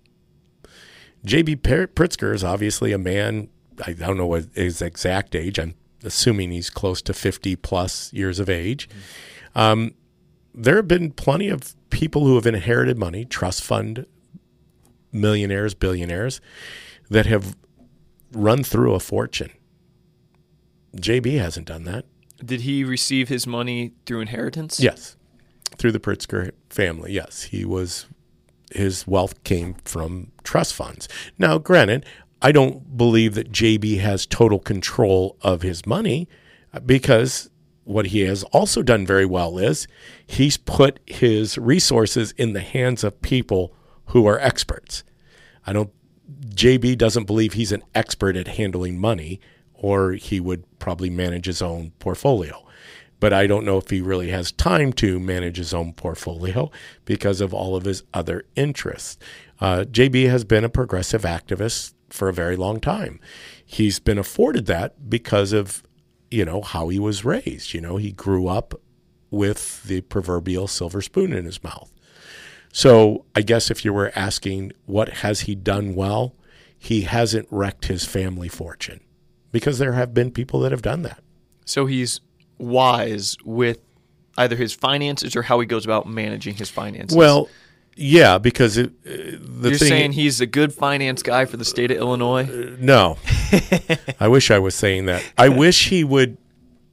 J B. Pritzker is obviously a man, I don't know what his exact age, I'm assuming he's close to fifty plus years of age. Um, there have been plenty of people who have inherited money, trust fund millionaires, billionaires, that have run through a fortune. J B hasn't done that. Did he receive his money through inheritance? Yes. Through the Pritzker family, yes. He was, his wealth came from trust funds. Now, granted, I don't believe that J B has total control of his money, because what he has also done very well is he's put his resources in the hands of people who are experts. I don't, J B doesn't believe he's an expert at handling money, or he would probably manage his own portfolio. But I don't know if he really has time to manage his own portfolio because of all of his other interests. Uh, J B has been a progressive activist for a very long time. He's been afforded that because of, you know, how he was raised. You know, he grew up with the proverbial silver spoon in his mouth. So I guess if you were asking what has he done well, he hasn't wrecked his family fortune, because there have been people that have done that. So he's wise with either his finances or how he goes about managing his finances. Well, yeah, because it, uh, the You're thing, saying he's a good finance guy for the state of Illinois? uh, no. I wish I was saying that. I wish he would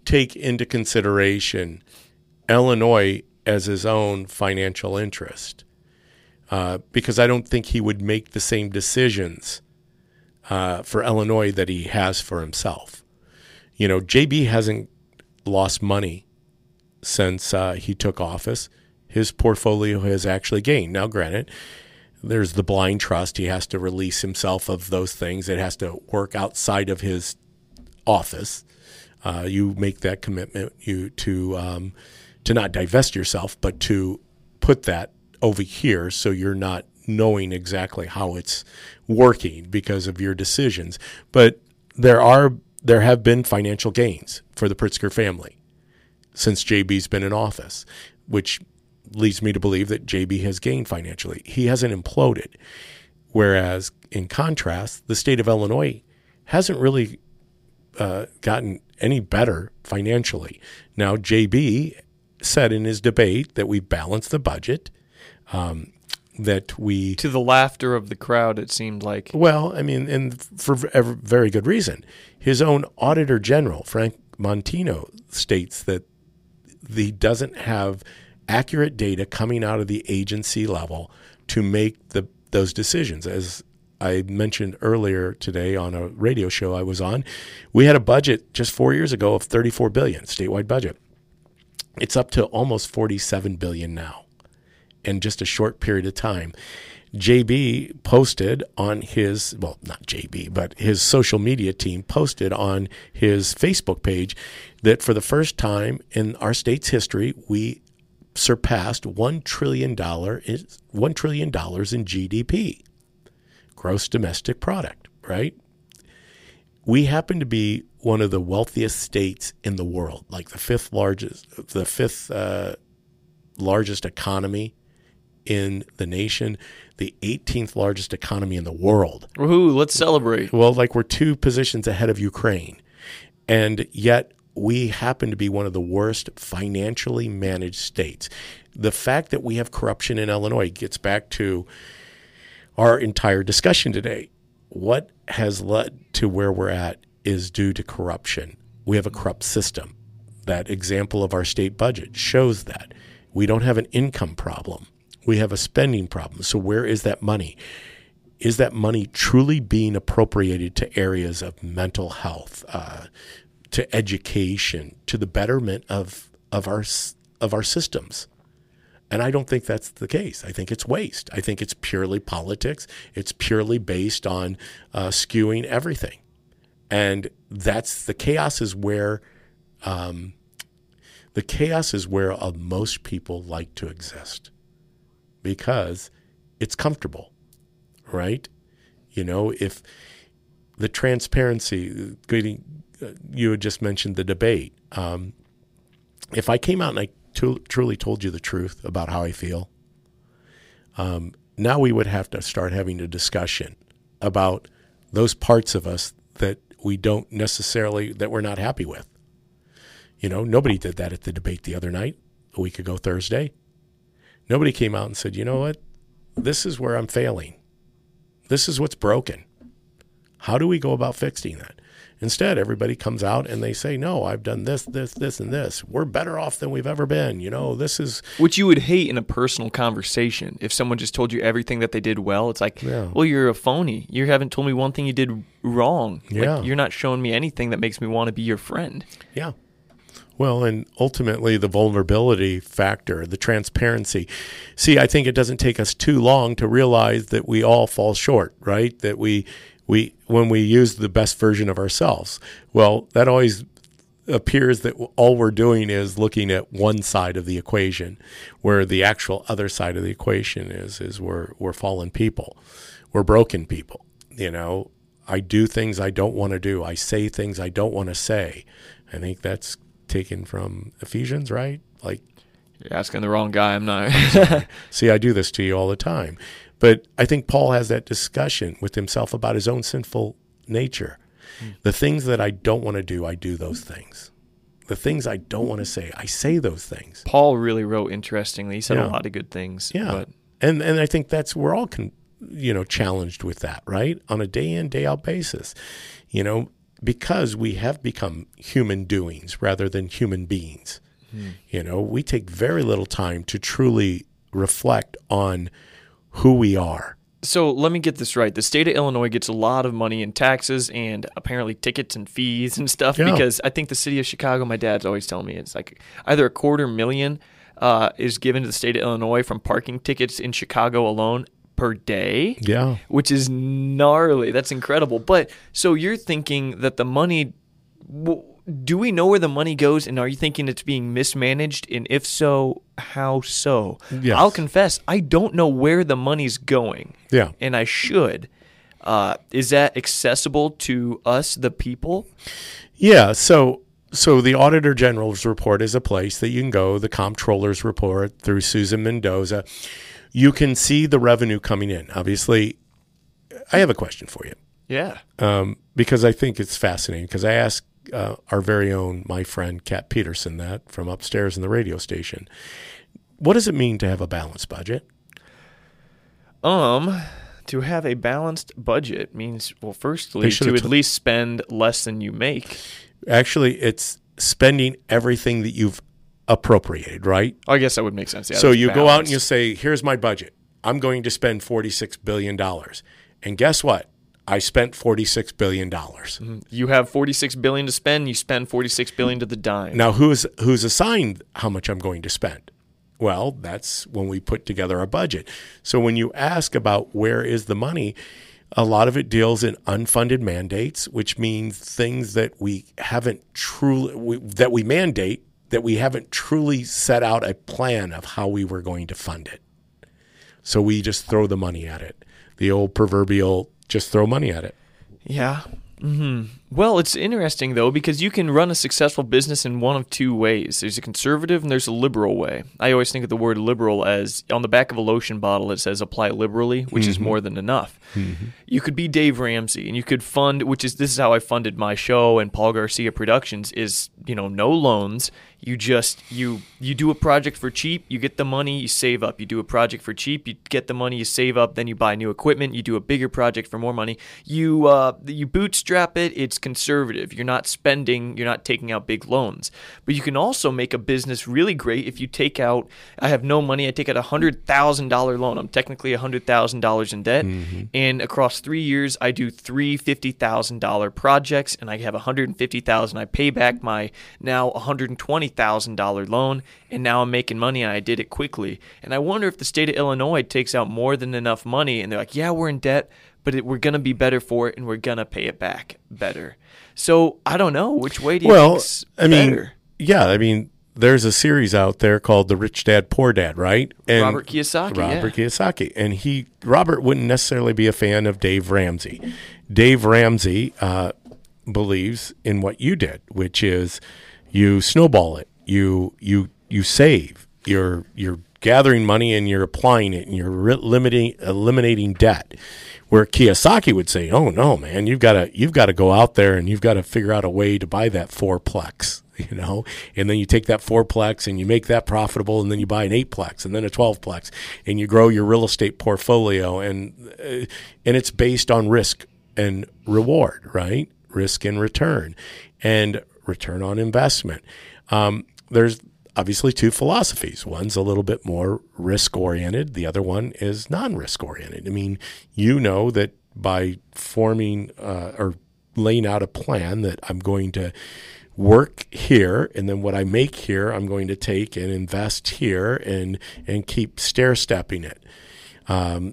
take into consideration Illinois as his own financial interest, uh, because I don't think he would make the same decisions uh, for Illinois that he has for himself. You know, J B hasn't lost money since uh, he took office. His portfolio has actually gained. Now, granted, there's the blind trust. He has to release himself of those things. It has to work outside of his office. Uh, you make that commitment you to um, to not divest yourself, but to put that over here so you're not knowing exactly how it's working because of your decisions. But there are there have been financial gains for the Pritzker family since J B's been in office, which leads me to believe that J B has gained financially. He hasn't imploded. Whereas, in contrast, the state of Illinois hasn't really uh, gotten any better financially. Now, J B said in his debate that we balanced the budget, um, that we... To the laughter of the crowd, it seemed like. Well, I mean, and for very good reason. His own Auditor General, Frank Montino, states that he doesn't have accurate data coming out of the agency level to make the those decisions. As I mentioned earlier today on a radio show I was on, we had a budget just four years ago of thirty-four billion dollars, statewide budget. It's up to almost forty-seven billion dollars now in just a short period of time. J B posted on his, well, not J B, but his social media team posted on his Facebook page that for the first time in our state's history, we surpassed one trillion dollars one trillion dollars in G D P, gross domestic product, right? We happen to be one of the wealthiest states in the world, like the fifth largest, the fifth uh, largest economy in the nation, the eighteenth largest economy in the world. Woohoo, let's celebrate. Well, like we're two positions ahead of Ukraine, and yet we happen to be one of the worst financially managed states. The fact that we have corruption in Illinois gets back to our entire discussion today. What has led to where we're at is due to corruption. We have a corrupt system. That example of our state budget shows that. We don't have an income problem. We have a spending problem. So where is that money? Is that money truly being appropriated to areas of mental health, uh, to education, to the betterment of of our of our systems? And I don't think that's the case. I think it's waste. I think it's purely politics. It's purely based on uh, skewing everything. And that's the chaos is where um, the chaos is where uh, most people like to exist because it's comfortable, right? You know, if the transparency, you had just mentioned the debate. Um, if I came out and I t- truly told you the truth about how I feel, um, now we would have to start having a discussion about those parts of us that we don't necessarily, that we're not happy with. You know, nobody did that at the debate the other night, a week ago Thursday. Nobody came out and said, you know what, this is where I'm failing. This is what's broken. How do we go about fixing that? Instead, everybody comes out and they say, no, I've done this, this, this, and this. We're better off than we've ever been. You know, this is... Which you would hate in a personal conversation. If someone just told you everything that they did well, it's like, yeah. well, you're a phony. You haven't told me one thing you did wrong. Yeah. Like, you're not showing me anything that makes me want to be your friend. Yeah. Well, and ultimately the vulnerability factor, the transparency. See, I think it doesn't take us too long to realize that we all fall short, right? That we... We when we use the best version of ourselves, well, that always appears that all we're doing is looking at one side of the equation, where the actual other side of the equation is is we're we're fallen people, we're broken people. You know, I do things I don't want to do. I say things I don't want to say. I think that's taken from Ephesians, right? Like, you're asking the wrong guy. I'm not. See, I do this to you all the time. But I think Paul has that discussion with himself about his own sinful nature. Mm. The things that I don't want to do, I do those things. The things I don't want to say, I say those things. Paul really wrote interestingly. He said yeah. a lot of good things. Yeah, but. and and I think that's we're all con, you know challenged with that, right? On a day in, day out basis. You know, because we have become human doings rather than human beings. Hmm. You know, we take very little time to truly reflect on who we are. So let me get this right. The state of Illinois gets a lot of money in taxes and apparently tickets and fees and stuff Yeah. because I think the city of Chicago, my dad's always telling me, it's like either a quarter million uh, is given to the state of Illinois from parking tickets in Chicago alone per day. Yeah. Which is gnarly. That's incredible. But so you're thinking that the money, w- do we know where the money goes? And are you thinking it's being mismanaged? And if so, how so? Yes. I'll confess, I don't know where the money's going. Yeah. And I should. Uh, is that accessible to us, the people? Yeah. So, so the Auditor General's report is a place that you can go, the Comptroller's report through Susan Mendoza. You can see the revenue coming in. Obviously, I have a question for you. Yeah. Um, because I think it's fascinating because I asked uh, our very own, my friend, Kat Peterson, that from upstairs in the radio station, what does it mean to have a balanced budget? Um, to have a balanced budget means, well, firstly, They should to have at took- least spend less than you make. Actually, it's spending everything that you've appropriated, right? I guess that would make sense. Yeah, so that's you go out and balanced. you say, here's my budget. I'm going to spend forty-six billion dollars. And guess what? I spent forty-six billion dollars. You have forty-six billion dollars to spend. You spend forty-six billion dollars to the dime. Now, who's who's assigned how much I'm going to spend? Well, that's when we put together our budget. So when you ask about where is the money, a lot of it deals in unfunded mandates, which means things that we haven't truly we, that we mandate that we haven't truly set out a plan of how we were going to fund it. So we just throw the money at it. The old proverbial just throw money at it. Yeah. Hmm. Well, it's interesting, though, because you can run a successful business in one of two ways. There's a conservative and there's a liberal way. I always think of the word liberal as on the back of a lotion bottle, it says apply liberally, which Mm-hmm. is more than enough. Mm-hmm. You could be Dave Ramsey and you could fund, which is this is how I funded my show and Paul Garcia Productions is, you know, no loans. You just, you you do a project for cheap, you get the money, you save up. You do a project for cheap, you get the money, you save up, then you buy new equipment, you do a bigger project for more money. You uh, you bootstrap it, it's conservative. You're not spending, you're not taking out big loans. But you can also make a business really great if you take out, I have no money, I take out a one hundred thousand dollars loan. I'm technically one hundred thousand dollars in debt. Mm-hmm. And across three years, I do three fifty thousand dollars projects, and I have one hundred fifty thousand dollars. I pay back my now one hundred twenty thousand dollars loan, and now I'm making money, and I did it quickly. And I wonder if the state of Illinois takes out more than enough money, and they're like, yeah, we're in debt, but it, we're going to be better for it, and we're going to pay it back better. So I don't know. Which way do you well, think's I mean, better? yeah, I mean, there's a series out there called The Rich Dad Poor Dad, right? And Robert Kiyosaki, Robert yeah. Kiyosaki, and he Robert wouldn't necessarily be a fan of Dave Ramsey. Dave Ramsey uh, believes in what you did, which is you snowball it, you you you save, you're you're gathering money and you're applying it, and you're re- limiting eliminating debt. Where Kiyosaki would say, "Oh no, man, you've got to you've got to go out there and you've got to figure out a way to buy that fourplex." You know, and then you take that fourplex and you make that profitable, and then you buy an eightplex and then a twelveplex, and you grow your real estate portfolio, and uh, and it's based on risk and reward, right? Risk and return, and return on investment. Um, there's obviously two philosophies. One's a little bit more risk oriented. The other one is non-risk oriented. I mean, you know that by forming uh, or laying out a plan that I'm going to work here, and then what I make here, I'm going to take and invest here, and and keep stair stepping it. Um,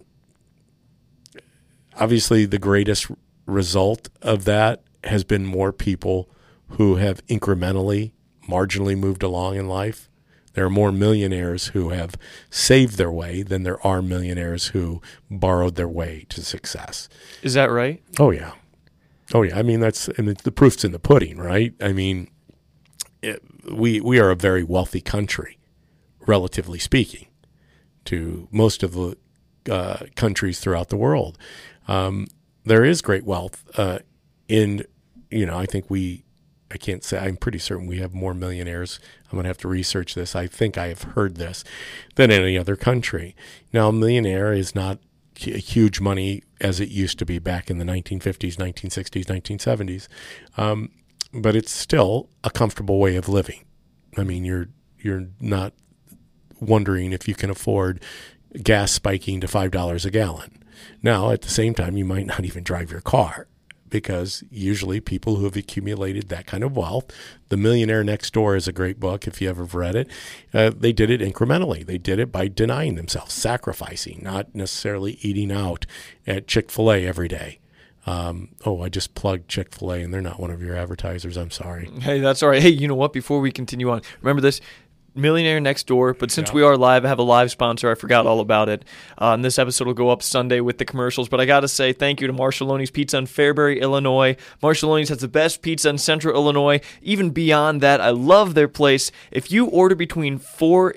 obviously, the greatest result of that has been more people who have incrementally, marginally moved along in life. There are more millionaires who have saved their way than there are millionaires who borrowed their way to success. Is that right? Oh yeah. Oh yeah, I mean that's and it's, the proof's in the pudding, right? I mean, it, we we are a very wealthy country, relatively speaking, to most of the uh, countries throughout the world. Um, there is great wealth uh, in, you know, I think we, I can't say, I'm pretty certain we have more millionaires. I'm going to have to research this. I think I have heard this than any other country. Now, a millionaire is not huge money as it used to be back in the nineteen fifties, nineteen sixties, nineteen seventies. Um, but it's still a comfortable way of living. I mean, you're you're not wondering if you can afford gas spiking to five dollars a gallon. Now, at the same time, you might not even drive your car, because usually people who have accumulated that kind of wealth, The Millionaire Next Door is a great book if you ever read it. Uh, they did it incrementally. They did it by denying themselves, sacrificing, not necessarily eating out at Chick-fil-A every day. Um, oh, I just plugged Chick-fil-A, and they're not one of your advertisers. I'm sorry. Hey, that's all right. Hey, you know what? Before we continue on, remember this? Millionaire Next Door, but since yeah. we are live, I have a live sponsor. I forgot all about it. Uh, and this episode will go up Sunday with the commercials, but I got to say thank you to Marshallone's Pizza in Fairbury, Illinois. Marshallone's has the best pizza in Central Illinois. Even beyond that, I love their place. If you order between four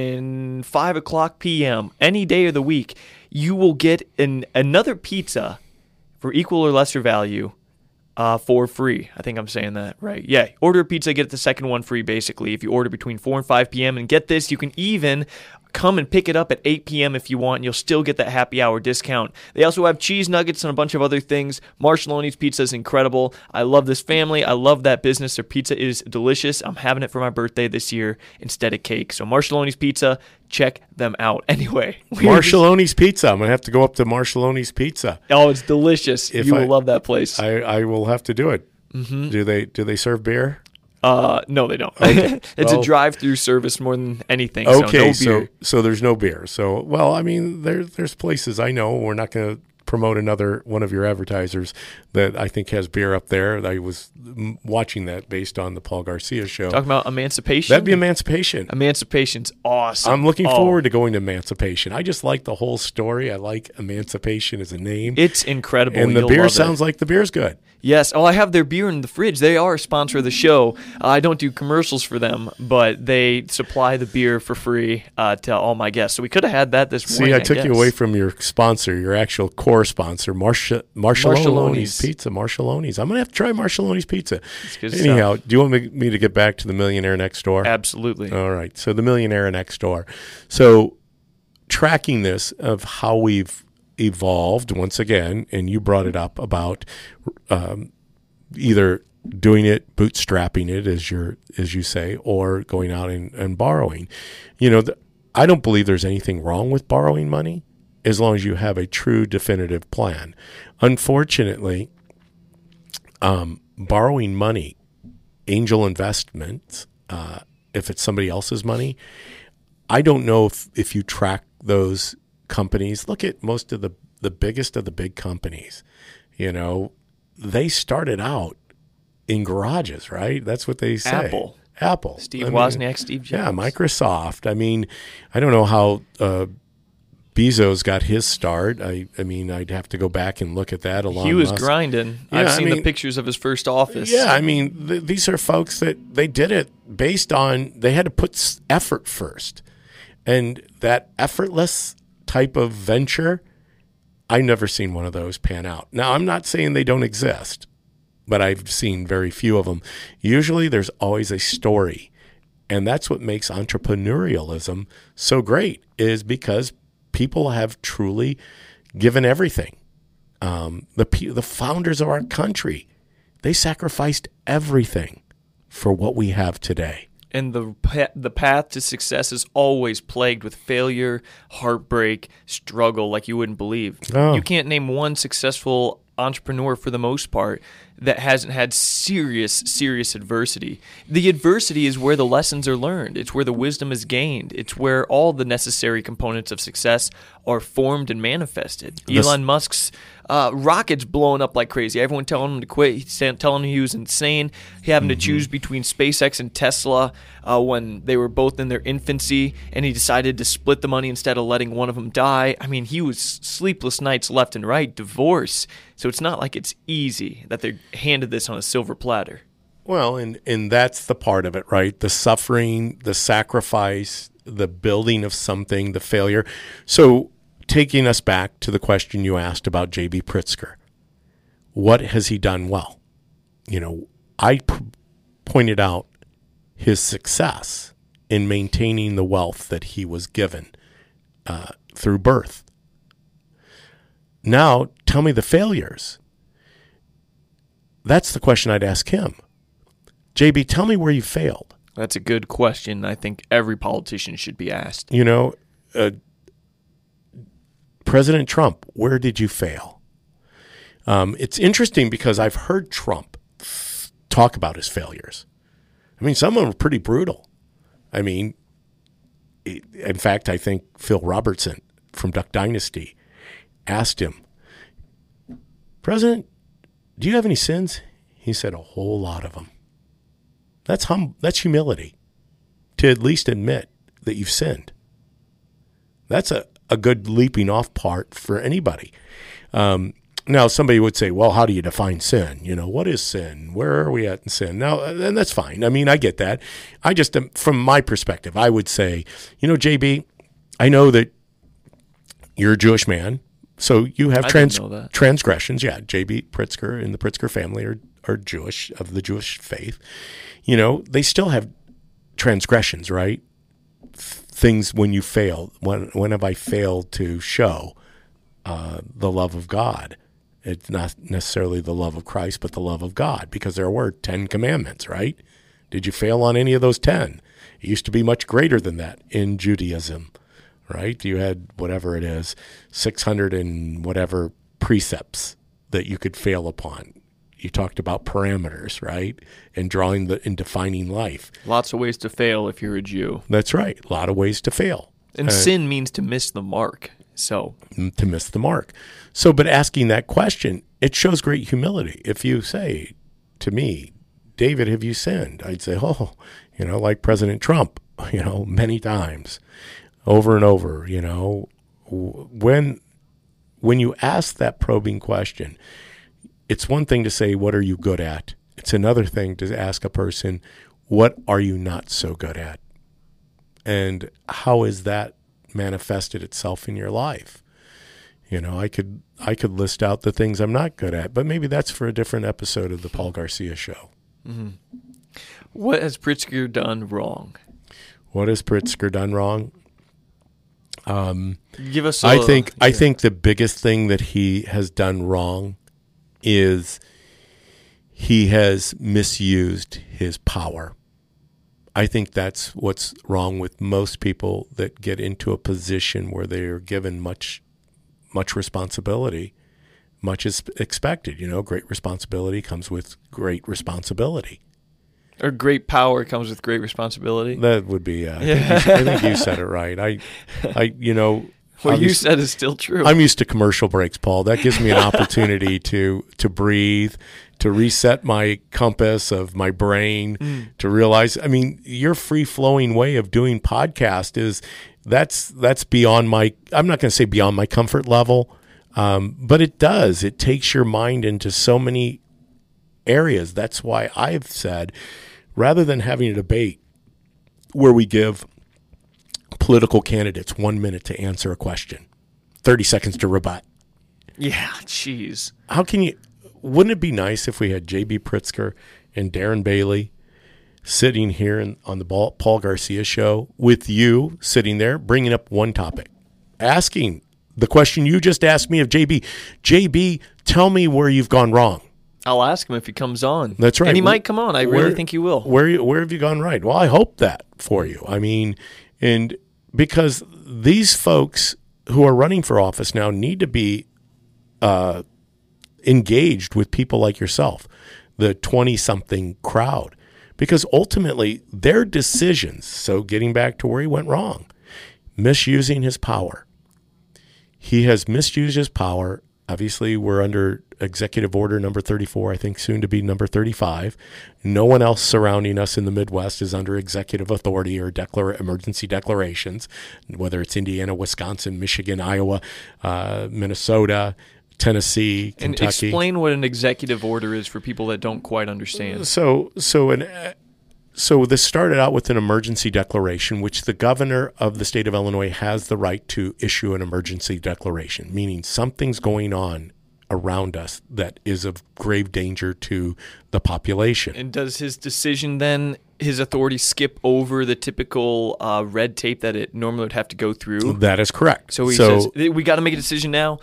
and five o'clock p.m. any day of the week, you will get an, another pizza for equal or lesser value. Uh, for free. I think I'm saying that right. Yeah, order a pizza, get the second one free, basically, if you order between four and five p.m. And get this, you can even come and pick it up at eight p.m. if you want, and you'll still get that happy hour discount. They also have cheese nuggets and a bunch of other things. Marshallone's Pizza is incredible. I love this family. I love that business. Their pizza is delicious. I'm having it for my birthday this year instead of cake. So Marshallone's Pizza, check them out. Anyway. Marshallone's Pizza. I'm going to have to go up to Marshallone's Pizza. Oh, it's delicious. If you I, will love that place. I, I will have to do it. Mm-hmm. Do they do they serve beer? Uh, no, they don't. Okay. It's well, a drive-through service more than anything. Okay, so, no beer. so so there's no beer. So well, I mean, there there's places I know. We're not going to promote another one of your advertisers that I think has beer up there. I was watching that based on the Paul Garcia show. Talking about Emancipation. That'd be Emancipation. Emancipation's awesome. I'm looking oh. forward to going to Emancipation. I just like the whole story. I like Emancipation as a name. It's incredible. And the You'll beer love sounds it. like the beer's good. Yes. Oh, I have their beer in the fridge. They are a sponsor of the show. Uh, I don't do commercials for them, but they supply the beer for free uh, to all my guests. So we could have had that this morning. See, I, I took guess. you away from your sponsor, your actual core sponsor, Marsha, Marshallone's Marshallone's. Pizza. Marshallone's. I'm going to have to try Marshallone's Pizza. Good Anyhow, stuff. do you want me, me to get back to the Millionaire Next Door? Absolutely. All right. So the Millionaire Next Door. So tracking this of how we've evolved once again, and you brought it up about um, either doing it, bootstrapping it, as you as you say, or going out and, and borrowing. You know, the, I don't believe there's anything wrong with borrowing money as long as you have a true definitive plan. Unfortunately, um, borrowing money, angel investments, uh, if it's somebody else's money, I don't know if, if you track those companies. Look at most of the, the biggest of the big companies. You know, they started out in garages, right? That's what they say. Apple. Apple. Steve I mean, Wozniak, Steve Jobs. Yeah, Microsoft. I mean, I don't know how uh, Bezos got his start. I, I mean, I'd have to go back and look at that. Elon He was Musk. grinding. Yeah, I've I seen the mean- pictures of his first office. Yeah, I mean, th- these are folks that they did it based on, they had to put s- effort first. And that effortless type of venture, I've never seen one of those pan out. Now, I'm not saying they don't exist, but I've seen very few of them. Usually there's always a story. And that's what makes entrepreneurialism so great, is because people have truly given everything. Um, the pe- the founders of our country, they sacrificed everything for what we have today. And the pa- the path to success is always plagued with failure, heartbreak, struggle like you wouldn't believe. Oh. You can't name one successful entrepreneur for the most part that hasn't had serious, serious adversity. The adversity is where the lessons are learned. It's where the wisdom is gained. It's where all the necessary components of success are formed and manifested. This- Elon Musk's uh, rockets blowing up like crazy. Everyone telling him to quit. He's saying- telling him he was insane. He having Mm-hmm. to choose between SpaceX and Tesla uh, when they were both in their infancy, and he decided to split the money instead of letting one of them die. I mean, he was sleepless nights left and right, divorce. So it's not like it's easy that they're handed this on a silver platter. Well, and, and that's the part of it, right? The suffering, the sacrifice, the building of something, the failure. So taking us back to the question you asked about J B. Pritzker, what has he done well? You know, I p- pointed out his success in maintaining the wealth that he was given uh, through birth. Now, tell me the failures. That's the question I'd ask him. J B, tell me where you failed. That's a good question. I think every politician should be asked. You know, uh, President Trump, where did you fail? Um, it's interesting because I've heard Trump talk about his failures. I mean, some of them are pretty brutal. I mean, in fact, I think Phil Robertson from Duck Dynasty asked him, President, do you have any sins? He said, a whole lot of them. That's hum- that's humility, to at least admit that you've sinned. That's a, a good leaping off part for anybody. Um, now, somebody would say, well, how do you define sin? You know, what is sin? Where are we at in sin? Now, and that's fine. I mean, I get that. I just, from my perspective, I would say, you know, J B, I know that you're a Jewish man, so you have trans- transgressions. Yeah, J B Pritzker and the Pritzker family are, are Jewish, of the Jewish faith. You know, they still have transgressions, right? Things when you fail. When, when have I failed to show uh, the love of God? It's not necessarily the love of Christ, but the love of God, because there were ten commandments, right? Did you fail on any of those ten? It used to be much greater than that in Judaism, right? You had whatever it is, six hundred and whatever precepts that you could fail upon. You talked about parameters, right? And drawing the and defining life. Lots of ways to fail if you're a Jew. That's right. A lot of ways to fail. And uh, sin means to miss the mark. So to miss the mark. So, but asking that question, it shows great humility. If you say to me, David, have you sinned? I'd say, oh, you know, like President Trump, you know, many times, over and over, you know. When, when you ask that probing question, it's one thing to say, what are you good at? It's another thing to ask a person, what are you not so good at? And how has that manifested itself in your life? You know, I could I could list out the things I'm not good at, but maybe that's for a different episode of the Paul Garcia Show. Mm-hmm. What has Pritzker done wrong? What has Pritzker done wrong? Um, Give us. A, I think yeah. I think the biggest thing that he has done wrong is he has misused his power. I think that's what's wrong with most people that get into a position where they are given much, much responsibility. Much is expected. You know, great responsibility comes with great responsibility. Or great power comes with great responsibility. That would be. Uh, I, think you, I think you said it right. I, I, you know. What you said is still true. I'm used to commercial breaks, Paul. That gives me an opportunity to to breathe, to reset my compass of my brain, mm. to realize, I mean, your free-flowing way of doing podcast is, that's that's beyond my, I'm not going to say beyond my comfort level, um, but it does. It takes your mind into so many areas. That's why I've said, rather than having a debate where we give political candidates one minute to answer a question, thirty seconds to rebut. Yeah, jeez. How can you, wouldn't it be nice if we had J B Pritzker and Darren Bailey sitting here in, on the Paul Garcia Show with you sitting there, bringing up one topic, asking the question you just asked me of J B. J B, tell me where you've gone wrong. I'll ask him if he comes on. That's right. And he might come on. I where, really think he will. Where, where have you gone right? Well, I hope that for you. I mean, and because these folks who are running for office now need to be uh, engaged with people like yourself, the twenty-something crowd, because ultimately their decisions, so getting back to where he went wrong, misusing his power. He has misused his power. Obviously, we're under executive order number thirty-four, I think soon to be number thirty-five. No one else surrounding us in the Midwest is under executive authority or declar- emergency declarations, whether it's Indiana, Wisconsin, Michigan, Iowa, uh, Minnesota, Tennessee, Kentucky. And explain what an executive order is for people that don't quite understand. So, so an So this started out with an emergency declaration, which the governor of the state of Illinois has the right to issue an emergency declaration, meaning something's going on around us that is of grave danger to the population. And does his decision then, his authority, skip over the typical uh, red tape that it normally would have to go through? That is correct. So he so, says, we got to make a decision now.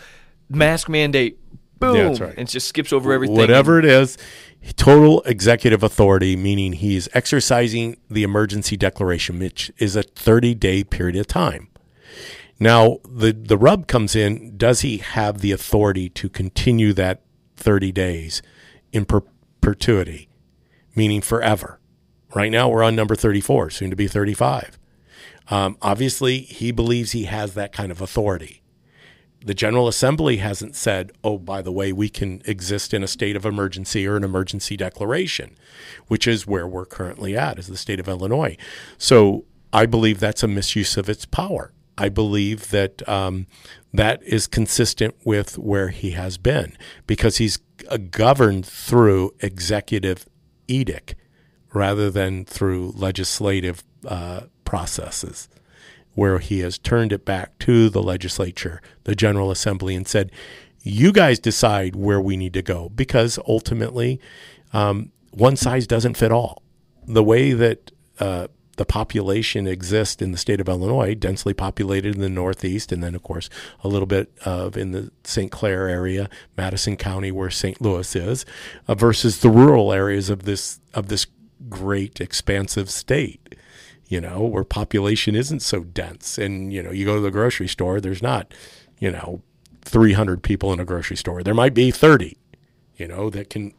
mask mandate, boom, Yeah, that's right. and just skips over everything. Whatever it is, total executive authority, meaning he's exercising the emergency declaration, which is a thirty-day period of time. Now, the, the rub comes in, does he have the authority to continue that thirty days in per- perpetuity, meaning forever? Right now, we're on number thirty-four, soon to be thirty-five. Um, obviously, he believes he has that kind of authority. The General Assembly hasn't said, oh, by the way, we can exist in a state of emergency or an emergency declaration, which is where we're currently at, is the state of Illinois. So I believe that's a misuse of its power. I believe that um, that is consistent with where he has been, because he's uh, governed through executive edict rather than through legislative uh, processes, where he has turned it back to the legislature, the General Assembly, and said, you guys decide where we need to go, because ultimately um, one size doesn't fit all. The way that uh, the population exists in the state of Illinois, densely populated in the Northeast, and then, of course, a little bit of in the Saint Clair area, Madison County, where Saint Louis is, uh, versus the rural areas of this of this great, expansive state, you know, where population isn't so dense. And, you know, you go to the grocery store, there's not, you know, three hundred people in a grocery store. There might be thirty, you know, that can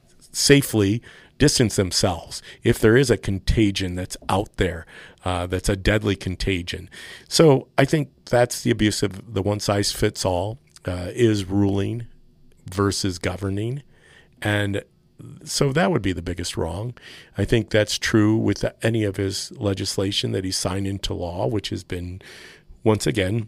safely distance themselves if there is a contagion that's out there, uh, that's a deadly contagion. So I think that's the abuse of the one-size-fits-all uh, is ruling versus governing. And so that would be the biggest wrong. I think that's true with any of his legislation that he signed into law, which has been, once again,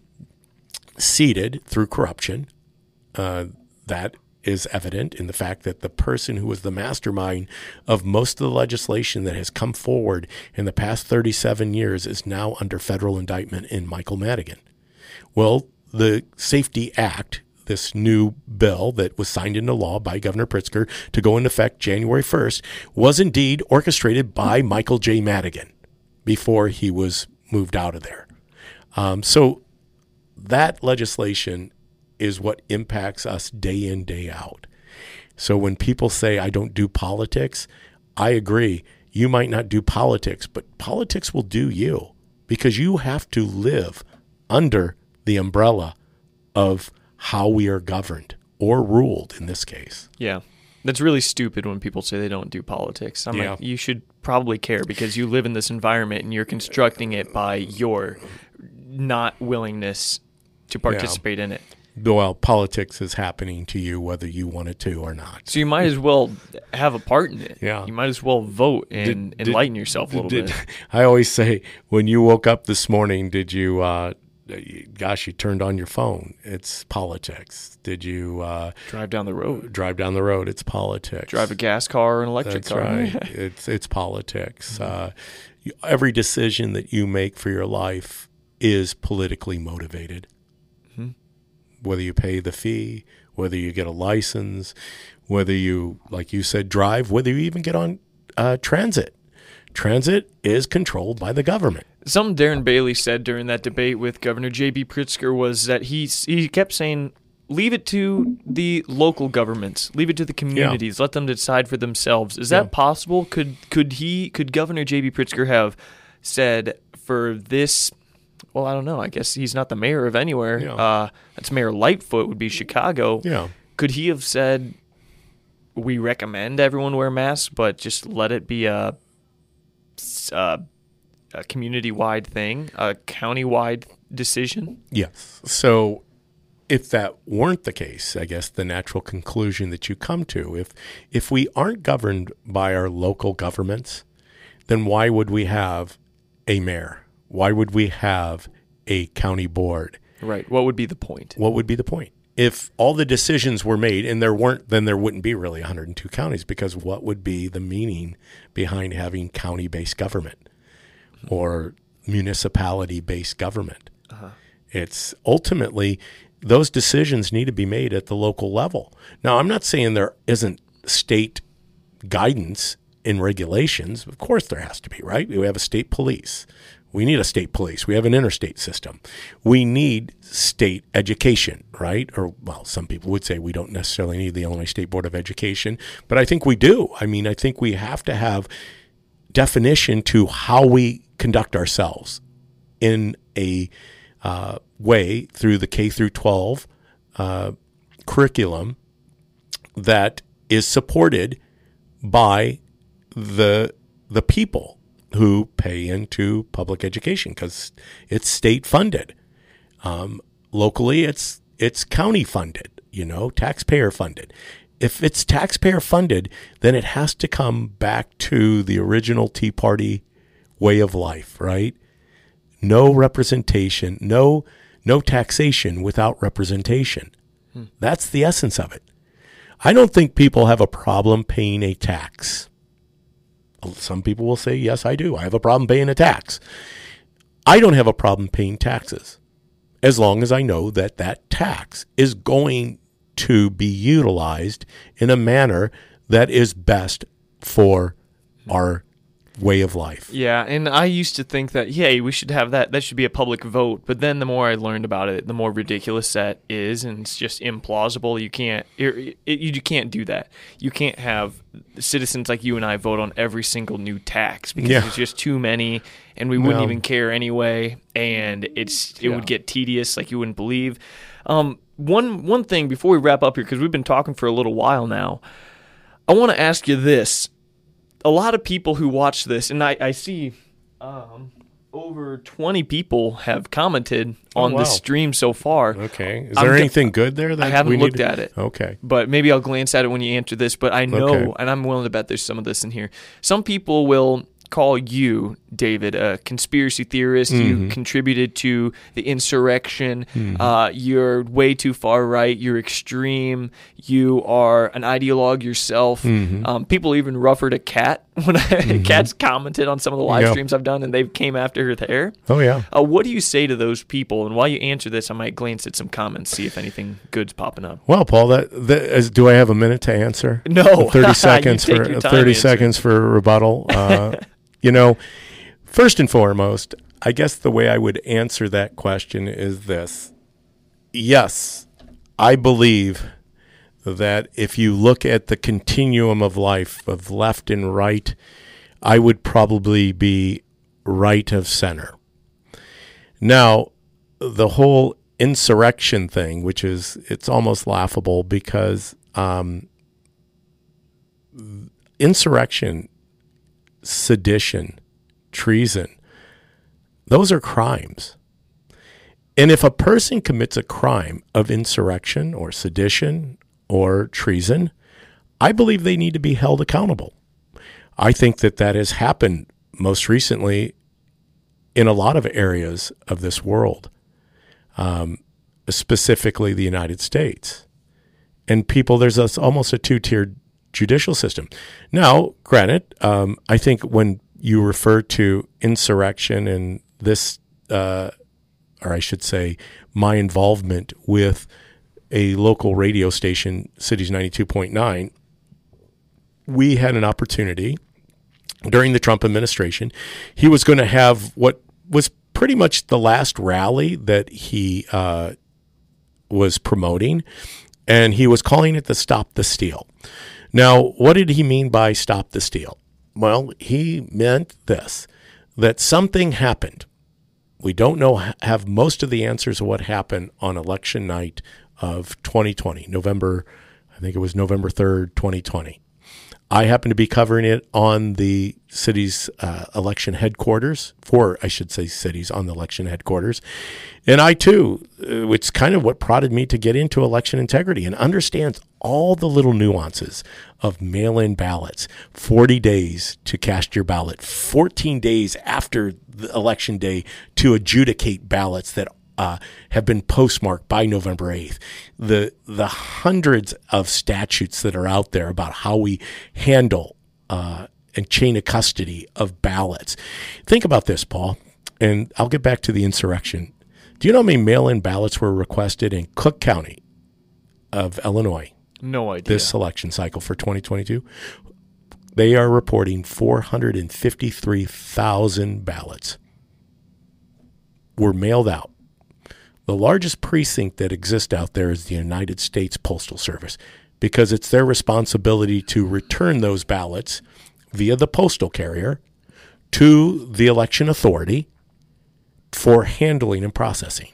seeded through corruption. Uh, that is evident in the fact that the person who was the mastermind of most of the legislation that has come forward in the past thirty-seven years is now under federal indictment in Michael Madigan. Well, the Safety Act, this new bill that was signed into law by Governor Pritzker to go into effect January first, was indeed orchestrated by Michael J. Madigan before he was moved out of there. Um, so that legislation is what impacts us day in, day out. So when people say, I don't do politics, I agree. You might not do politics, but politics will do you, because you have to live under the umbrella of how we are governed or ruled in this case. Yeah. That's really stupid when people say they don't do politics. I'm Yeah. like, you should probably care, because you live in this environment and you're constructing it by your not willingness to participate Yeah. in it. Well, politics is happening to you whether you want it to or not. So you might as well have a part in it. Yeah. You might as well vote and Did- enlighten did- yourself a little did- bit. I always say, when you woke up this morning, did you, uh, gosh, you turned on your phone. It's politics. Did you uh, Drive down the road. drive down the road? It's politics. Drive a gas car or an electric That's car. right. it's it's politics. Uh, you, every decision that you make for your life is politically motivated. Mm-hmm. Whether you pay the fee, whether you get a license, whether you, like you said, drive, whether you even get on uh, transit. Transit is controlled by the government. Something Darren Bailey said during that debate with Governor J B. Pritzker was that he he kept saying, leave it to the local governments, leave it to the communities, let them decide for themselves. Is that Yeah. possible? Could could he could Governor J B. Pritzker have said for this? Well, I don't know. I guess he's not the mayor of anywhere. Yeah. Uh, that's Mayor Lightfoot would be Chicago. Yeah. Could he have said, we recommend everyone wear masks, but just let it be a, a, a community-wide thing, a county-wide decision? Yes. So if that weren't the case, I guess the natural conclusion that you come to, if if we aren't governed by our local governments, then why would we have a mayor? Why would we have a county board? Right. What would be the point? What would be the point? If all the decisions were made and there weren't, then there wouldn't be really one hundred two counties, because what would be the meaning behind having county-based government or municipality-based government? Uh-huh. It's ultimately, those decisions need to be made at the local level. Now, I'm not saying there isn't state guidance in regulations. Of course there has to be, right? We have a state police. We need a state police. We have an interstate system. We need state education, right? Or, well, some people would say we don't necessarily need the Illinois State Board of Education, but I think we do. I mean, I think we have to have definition to how we conduct ourselves in a uh, way through the K through twelve uh, curriculum that is supported by the the people who pay into public education, because it's state funded. Um, locally, it's it's county funded, you know, taxpayer funded. If it's taxpayer funded, then it has to come back to the original Tea Party way of life, right? No representation, no no taxation without representation. Hmm. That's the essence of it. I don't think people have a problem paying a tax. Some people will say, yes, I do. I have a problem paying a tax. I don't have a problem paying taxes as long as I know that that tax is going to be utilized in a manner that is best for our way of life. Yeah, and I used to think that, hey, we should have that. That should be a public vote. But then the more I learned about it, the more ridiculous that is, and it's just implausible. You can't, it, it, you can't do that. You can't have citizens like you and I vote on every single new tax because Yeah. there's just too many, and we wouldn't No. even care anyway. And it's it Yeah. would get tedious, like you wouldn't believe. Um, one one thing before we wrap up here, because we've been talking for a little while now, I want to ask you this. A lot of people who watch this, and I, I see um, over twenty people have commented on Oh, wow. the stream so far. Okay. Is I'm there go- anything good there? That I haven't we need looked to- at it. Okay. But maybe I'll glance at it when you answer this. But I know, Okay. and I'm willing to bet there's some of this in here. Some people will call you, David, a conspiracy theorist. Mm-hmm. You contributed to the insurrection. Uh, you're way too far right. You're extreme. You are an ideologue yourself. Mm-hmm. Um, people even roughed a cat when I, Cat's commented on some of the live Yeah. streams I've done, and they came after her there. Oh, yeah. Uh, what do you say to those people? And while you answer this, I might glance at some comments, see if anything good's popping up. Well, Paul, that, that is, do I have a minute to answer? No. thirty You seconds take for your time thirty answering. seconds for rebuttal. Uh, you know, first and foremost, I guess the way I would answer that question is this. Yes, I believe that if you look at the continuum of life of left and right, I would probably be right of center. Now, the whole insurrection thing, which is, it's almost laughable because um, insurrection, sedition, treason, those are crimes. And if a person commits a crime of insurrection or sedition or treason, I believe they need to be held accountable. I think that that has happened most recently in a lot of areas of this world, um, specifically the United States. And people, there's a, almost a two-tiered judicial system. Now, granted, um, I think when you refer to insurrection and this, uh, or I should say, my involvement with a local radio station, Cities ninety-two point nine, we had an opportunity during the Trump administration. He was going to have what was pretty much the last rally that he uh, was promoting, and he was calling it the Stop the Steal. Now, what did he mean by Stop the Steal? Well, he meant this, that something happened. We don't know, have most of the answers of what happened on election night of twenty twenty, November, I think it was November third, twenty twenty. I happen to be covering it on the city's uh, election headquarters, for, I should say cities, on the election headquarters. And I, too, uh, it's kind of what prodded me to get into election integrity and understands all the little nuances of mail-in ballots, forty days to cast your ballot, fourteen days after the election day to adjudicate ballots that Uh, have been postmarked by November eighth. The the hundreds of statutes that are out there about how we handle uh, and chain of custody of ballots. Think about this, Paul, and I'll get back to the insurrection. Do you know how many mail-in ballots were requested in Cook County of Illinois No idea. this election cycle for twenty twenty-two? They are reporting four hundred fifty-three thousand ballots. were mailed out. The largest precinct that exists out there is the United States Postal Service, because it's their responsibility to return those ballots via the postal carrier to the election authority for handling and processing.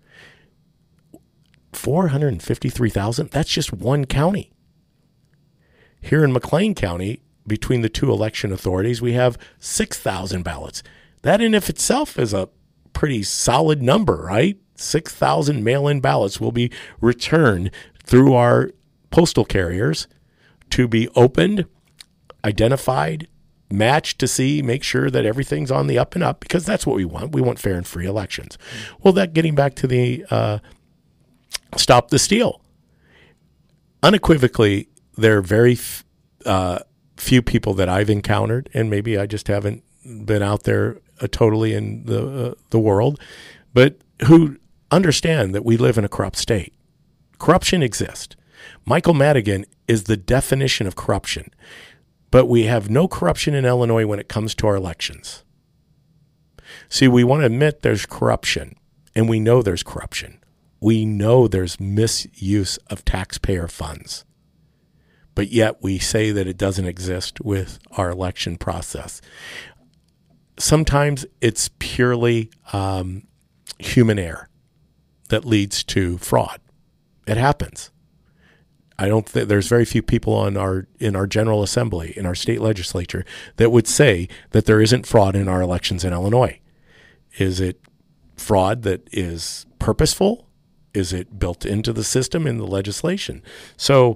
four hundred fifty-three thousand, that's just one county. Here in McLean County, between the two election authorities, we have six thousand ballots. That in of itself is a pretty solid number, right? six thousand mail-in ballots will be returned through our postal carriers to be opened, identified, matched to see, make sure that everything's on the up and up, because that's what we want. We want fair and free elections. Well, that getting back to the uh, stop the steal. Unequivocally, there are very f- uh, few people that I've encountered, and maybe I just haven't been out there uh, totally in the uh, the world, but who understand that we live in a corrupt state. Corruption exists. Michael Madigan is the definition of corruption, but we have no corruption in Illinois when it comes to our elections. See, we want to admit there's corruption, and we know there's corruption. We know there's misuse of taxpayer funds, but yet we say that it doesn't exist with our election process. Sometimes it's purely um, human error that leads to fraud. It happens. I don't think there's very few people on our in our General Assembly, in our state legislature, that would say that there isn't fraud in our elections in Illinois. Is it fraud that is purposeful? Is it built into the system in the legislation? So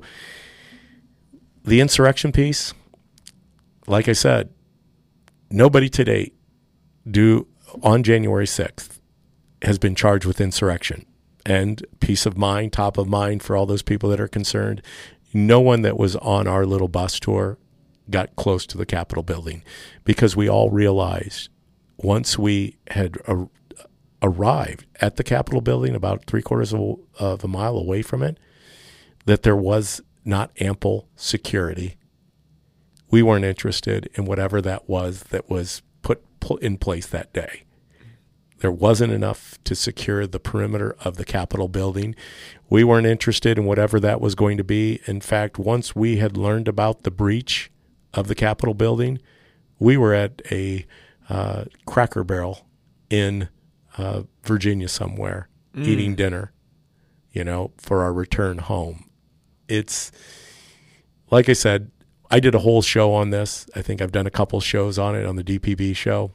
the insurrection piece, like I said, nobody to date do on January sixth has been charged with insurrection. And peace of mind, top of mind for all those people that are concerned. No one that was on our little bus tour got close to the Capitol building, because we all realized once we had a, arrived at the Capitol building, about three quarters of, of a mile away from it, that there was not ample security. We weren't interested in whatever that was that was put in place that day. There wasn't enough to secure the perimeter of the Capitol building. We weren't interested in whatever that was going to be. In fact, once we had learned about the breach of the Capitol building, we were at a uh, Cracker Barrel in uh, Virginia somewhere, mm. eating dinner, you know, for our return home. It's, like I said, I did a whole show on this. I think I've done a couple shows on it on the D P B show.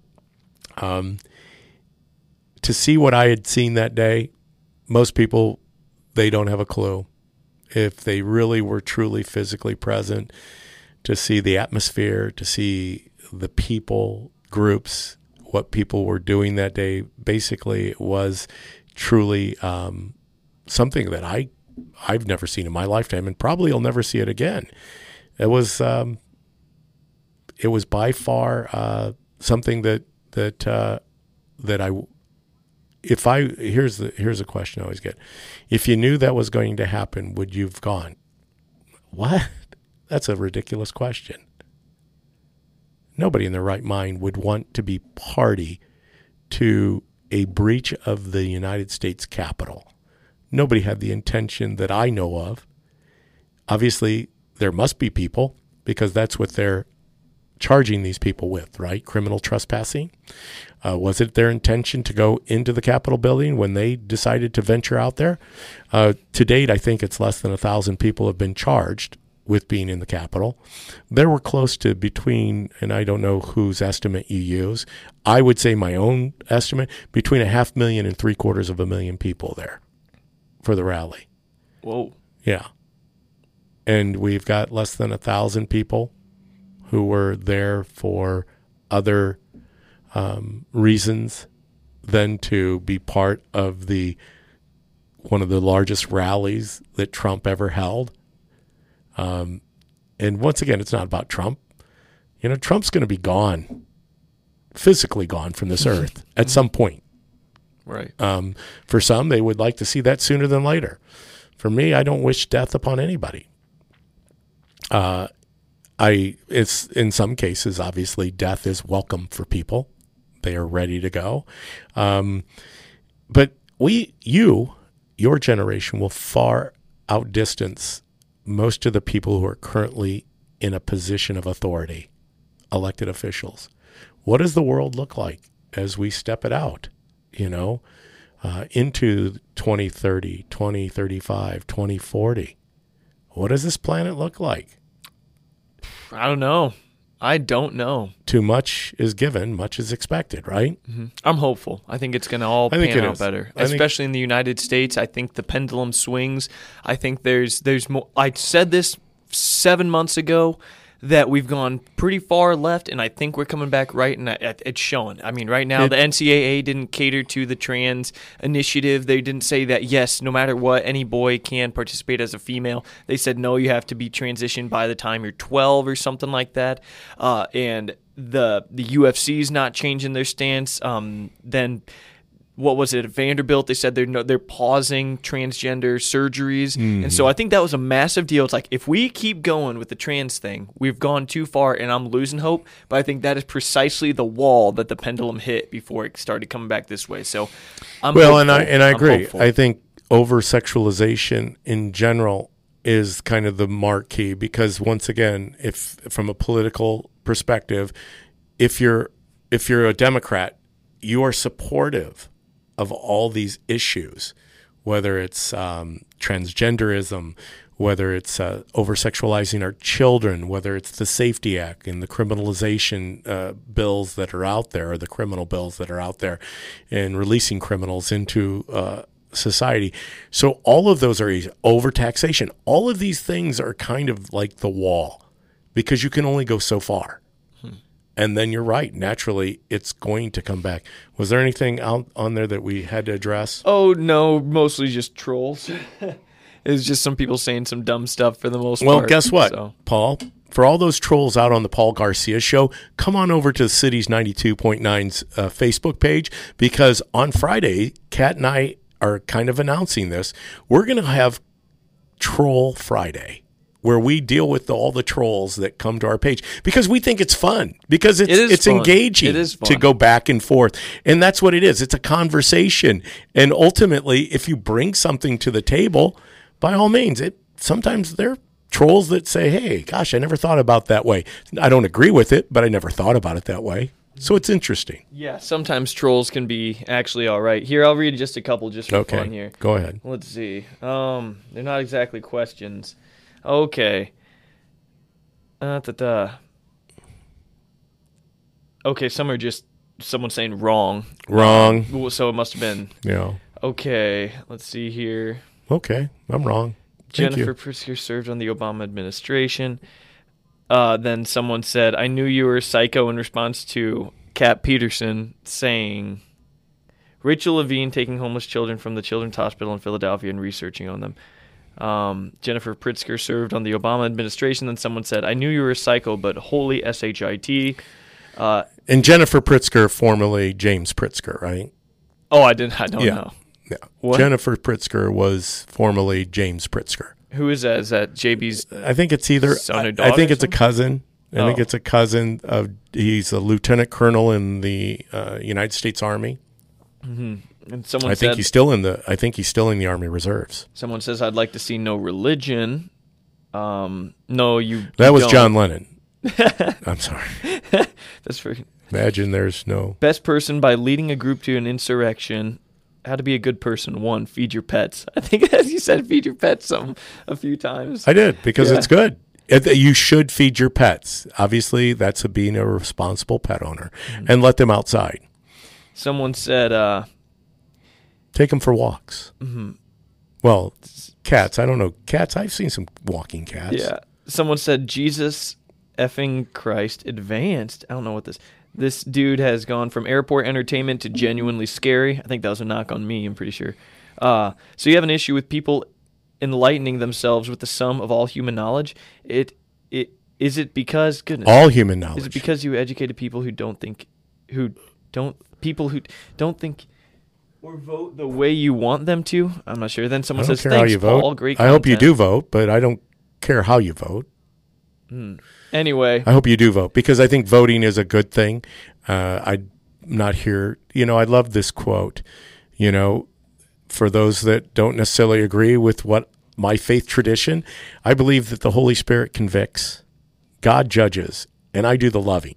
Um. To see what I had seen that day, most people, they don't have a clue. If they really were truly physically present, to see the atmosphere, to see the people, groups, what people were doing that day, basically it was truly um, something that I, I've never seen in my lifetime, and probably will never see it again. It was um, it was by far uh, something that that uh, that I. If I here's the here's a question I always get: if you knew that was going to happen, would you've gone? What? That's a ridiculous question. Nobody in their right mind would want to be party to a breach of the United States Capitol. Nobody had the intention that I know of. Obviously, there must be people, because that's what they're charging these people with, right? Criminal trespassing. Uh, was it their intention to go into the Capitol building when they decided to venture out there? Uh, to date, I think it's less than a thousand people have been charged with being in the Capitol. There were close to between, and I don't know whose estimate you use, I would say my own estimate, between a half million and three quarters of a million people there for the rally. Whoa. Yeah. And we've got less than a thousand people who were there for other um, reasons than to be part of the one of the largest rallies that Trump ever held. Um, and once again, it's not about Trump. You know, Trump's going to be gone, physically gone from this earth at some point. Right. Um, for some, they would like to see that sooner than later. For me, I don't wish death upon anybody. Uh, I it's in some cases, obviously, death is welcome for people. they are ready to go. Um, but we, you, your generation will far outdistance most of the people who are currently in a position of authority, elected officials. What does the world look like as we step it out, you know, uh, into twenty thirty, twenty thirty-five, twenty forty? What does this planet look like? I don't know. I don't know. Too much is given, much is expected, right? Mm-hmm. I'm hopeful. I think it's going to all I think pan it out is. better, I think- especially in the United States. I think the pendulum swings. I think there's there's more. I said this seven months ago that we've gone pretty far left, and I think we're coming back right, and I- it's showing. I mean, right now, It- the N C double A didn't cater to the trans initiative. They didn't say that, yes, no matter what, any boy can participate as a female. They said, no, you have to be transitioned by the time you're twelve or something like that. Uh, and the the U F C's not changing their stance. Um, then... What was it at Vanderbilt? They said they're no, they're pausing transgender surgeries, Mm-hmm. and so I think that was a massive deal. It's like if we keep going with the trans thing, we've gone too far, and I'm losing hope. But I think that is precisely the wall that the pendulum hit before it started coming back this way. So, I'm Well, hopeful. and I and I I'm agree. hopeful. I think over sexualization in general is kind of the marquee because once again, if from a political perspective, if you're if you're a Democrat, you are supportive of all these issues, whether it's um, transgenderism, whether it's uh, over-sexualizing our children, whether it's the Safety Act and the criminalization uh, bills that are out there, or the criminal bills that are out there, and releasing criminals into uh, society. So all of those are easy. Overtaxation. All of these things are kind of like the wall because you can only go so far. And then you're right. Naturally, it's going to come back. Was there anything out on there that we had to address? Oh no, mostly just trolls. It was just some people saying some dumb stuff for the most Well, part. guess what, So. Paul? For all those trolls out on the Paul Garcia Show, come on over to Cities ninety-two point nine's uh, Facebook page because on Friday, Kat and I are kind of announcing this. We're going to have Troll Friday, where we deal with the, all the trolls that come to our page because we think it's fun, because it's It is it's fun. engaging It is to fun. go back and forth. And that's what it is. It's a conversation. And ultimately, if you bring something to the table, by all means, it sometimes there are trolls that say, hey, gosh, I never thought about that way. I don't agree with it, but I never thought about it that way. So it's interesting. Yeah, sometimes trolls can be actually all right. Here, I'll read just a couple just for Okay, fun here. go ahead. Let's see. Um, they're not exactly questions. Okay. Uh, da, da. Okay, some are just someone saying wrong. Wrong. Well, so it must have been. You know, Okay, let's see here. okay, I'm wrong. Thank Jennifer you. Pritzker served on the Obama administration. Uh, then someone said, I knew you were a psycho in response to Kat Peterson saying, Rachel Levine taking homeless children from the Children's Hospital in Philadelphia and researching on them. Um, Jennifer Pritzker served on the Obama administration. Then someone said, I knew you were a psycho, but holy S H I T. Uh, And Jennifer Pritzker, formerly James Pritzker, right? oh, I didn't. I don't Yeah. know. Yeah. What? Jennifer Pritzker was formerly James Pritzker. Who is that? Is that J B's? I think it's either, Son or I, I daughter think or it's a something? cousin. I think Oh. it's a cousin of, he's a lieutenant colonel in the uh, United States Army. And someone I think said, he's still in the, I think he's still in the Army Reserves. someone says, I'd like to see no religion. Um, no, you. That you was don't. John Lennon. I'm sorry. That's for Imagine there's no, best person by leading a group to an insurrection. How to be a good person. One, feed your pets. I think as you said, feed your pets some a few times. I did because Yeah. it's good. It- You should feed your pets. Obviously, that's a, being a responsible pet owner, Mm-hmm. and let them outside. Someone said, uh, Take them for walks. Mm-hmm. Well, cats. I don't know cats. I've seen some walking cats. yeah. Someone said Jesus effing Christ advanced. I don't know what this. This dude has gone from airport entertainment to genuinely scary. I think that was a knock on me. I'm pretty sure. Uh, so you have an issue with people enlightening themselves with the sum of all human knowledge. It it is it because goodness. All human knowledge. Is it because you educated people who don't think, who don't, people who don't think or vote the way you want them to? I'm not sure. Then I someone don't says, care how thanks, you Paul. vote. Great I hope you content." do vote, but I don't care how you vote. Anyway, I hope you do vote because I think voting is a good thing. Uh, I not here. You know, I love this quote, you know, for those that don't necessarily agree with what my faith tradition, I believe that the Holy Spirit convicts, God judges, and I do the loving.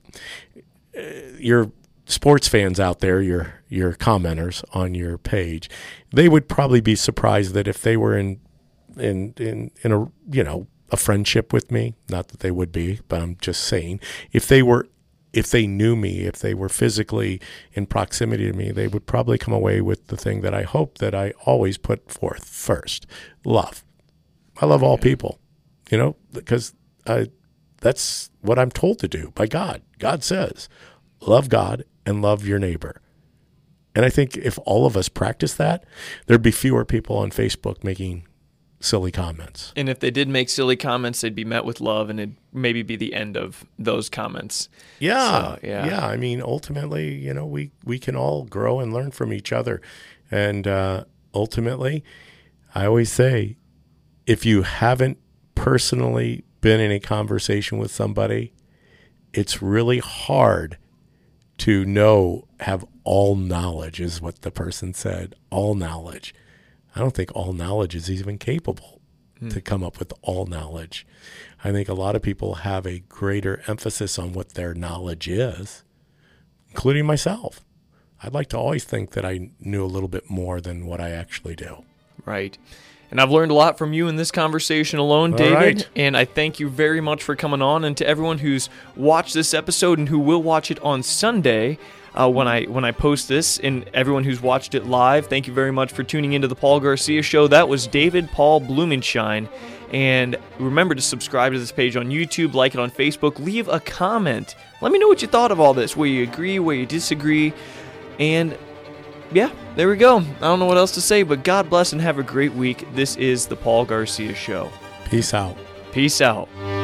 Your sports fans out there, your your commenters on your page, they would probably be surprised that if they were in in in in a you know a friendship with me, not that they would be, but I'm just saying, if they were if they knew me, if they were physically in proximity to me, they would probably come away with the thing that I hope that I always put forth first: love. I love all people, you know, because I, that's what I'm told to do by God. God says, love God and love your neighbor. And I think if all of us practice that, there'd be fewer people on Facebook making silly comments. And if they did make silly comments, they'd be met with love, and it'd maybe be the end of those comments. Yeah, so, yeah. Yeah. I mean, ultimately, you know, we, we can all grow and learn from each other. And uh, ultimately, I always say, if you haven't personally been in a conversation with somebody, it's really hard to know, have all knowledge, is what the person said, all knowledge. I don't think all knowledge is even capable mm. to come up with all knowledge. I think a lot of people have a greater emphasis on what their knowledge is, including myself. I'd like to always think that I knew a little bit more than what I actually do. Right. And I've learned a lot from you in this conversation alone, David. Right. And I thank you very much for coming on. And to everyone who's watched this episode and who will watch it on Sunday, uh, when I when I post this, and everyone who's watched it live, thank you very much for tuning into the Paul Garcia Show. That was David Paul Blumenshine. And remember to subscribe to this page on YouTube, like it on Facebook, leave a comment. Let me know what you thought of all this, where you agree, where you disagree. And yeah, there we go. I don't know what else to say, but God bless and have a great week. This is the Paul Garcia Show. Peace out. Peace out.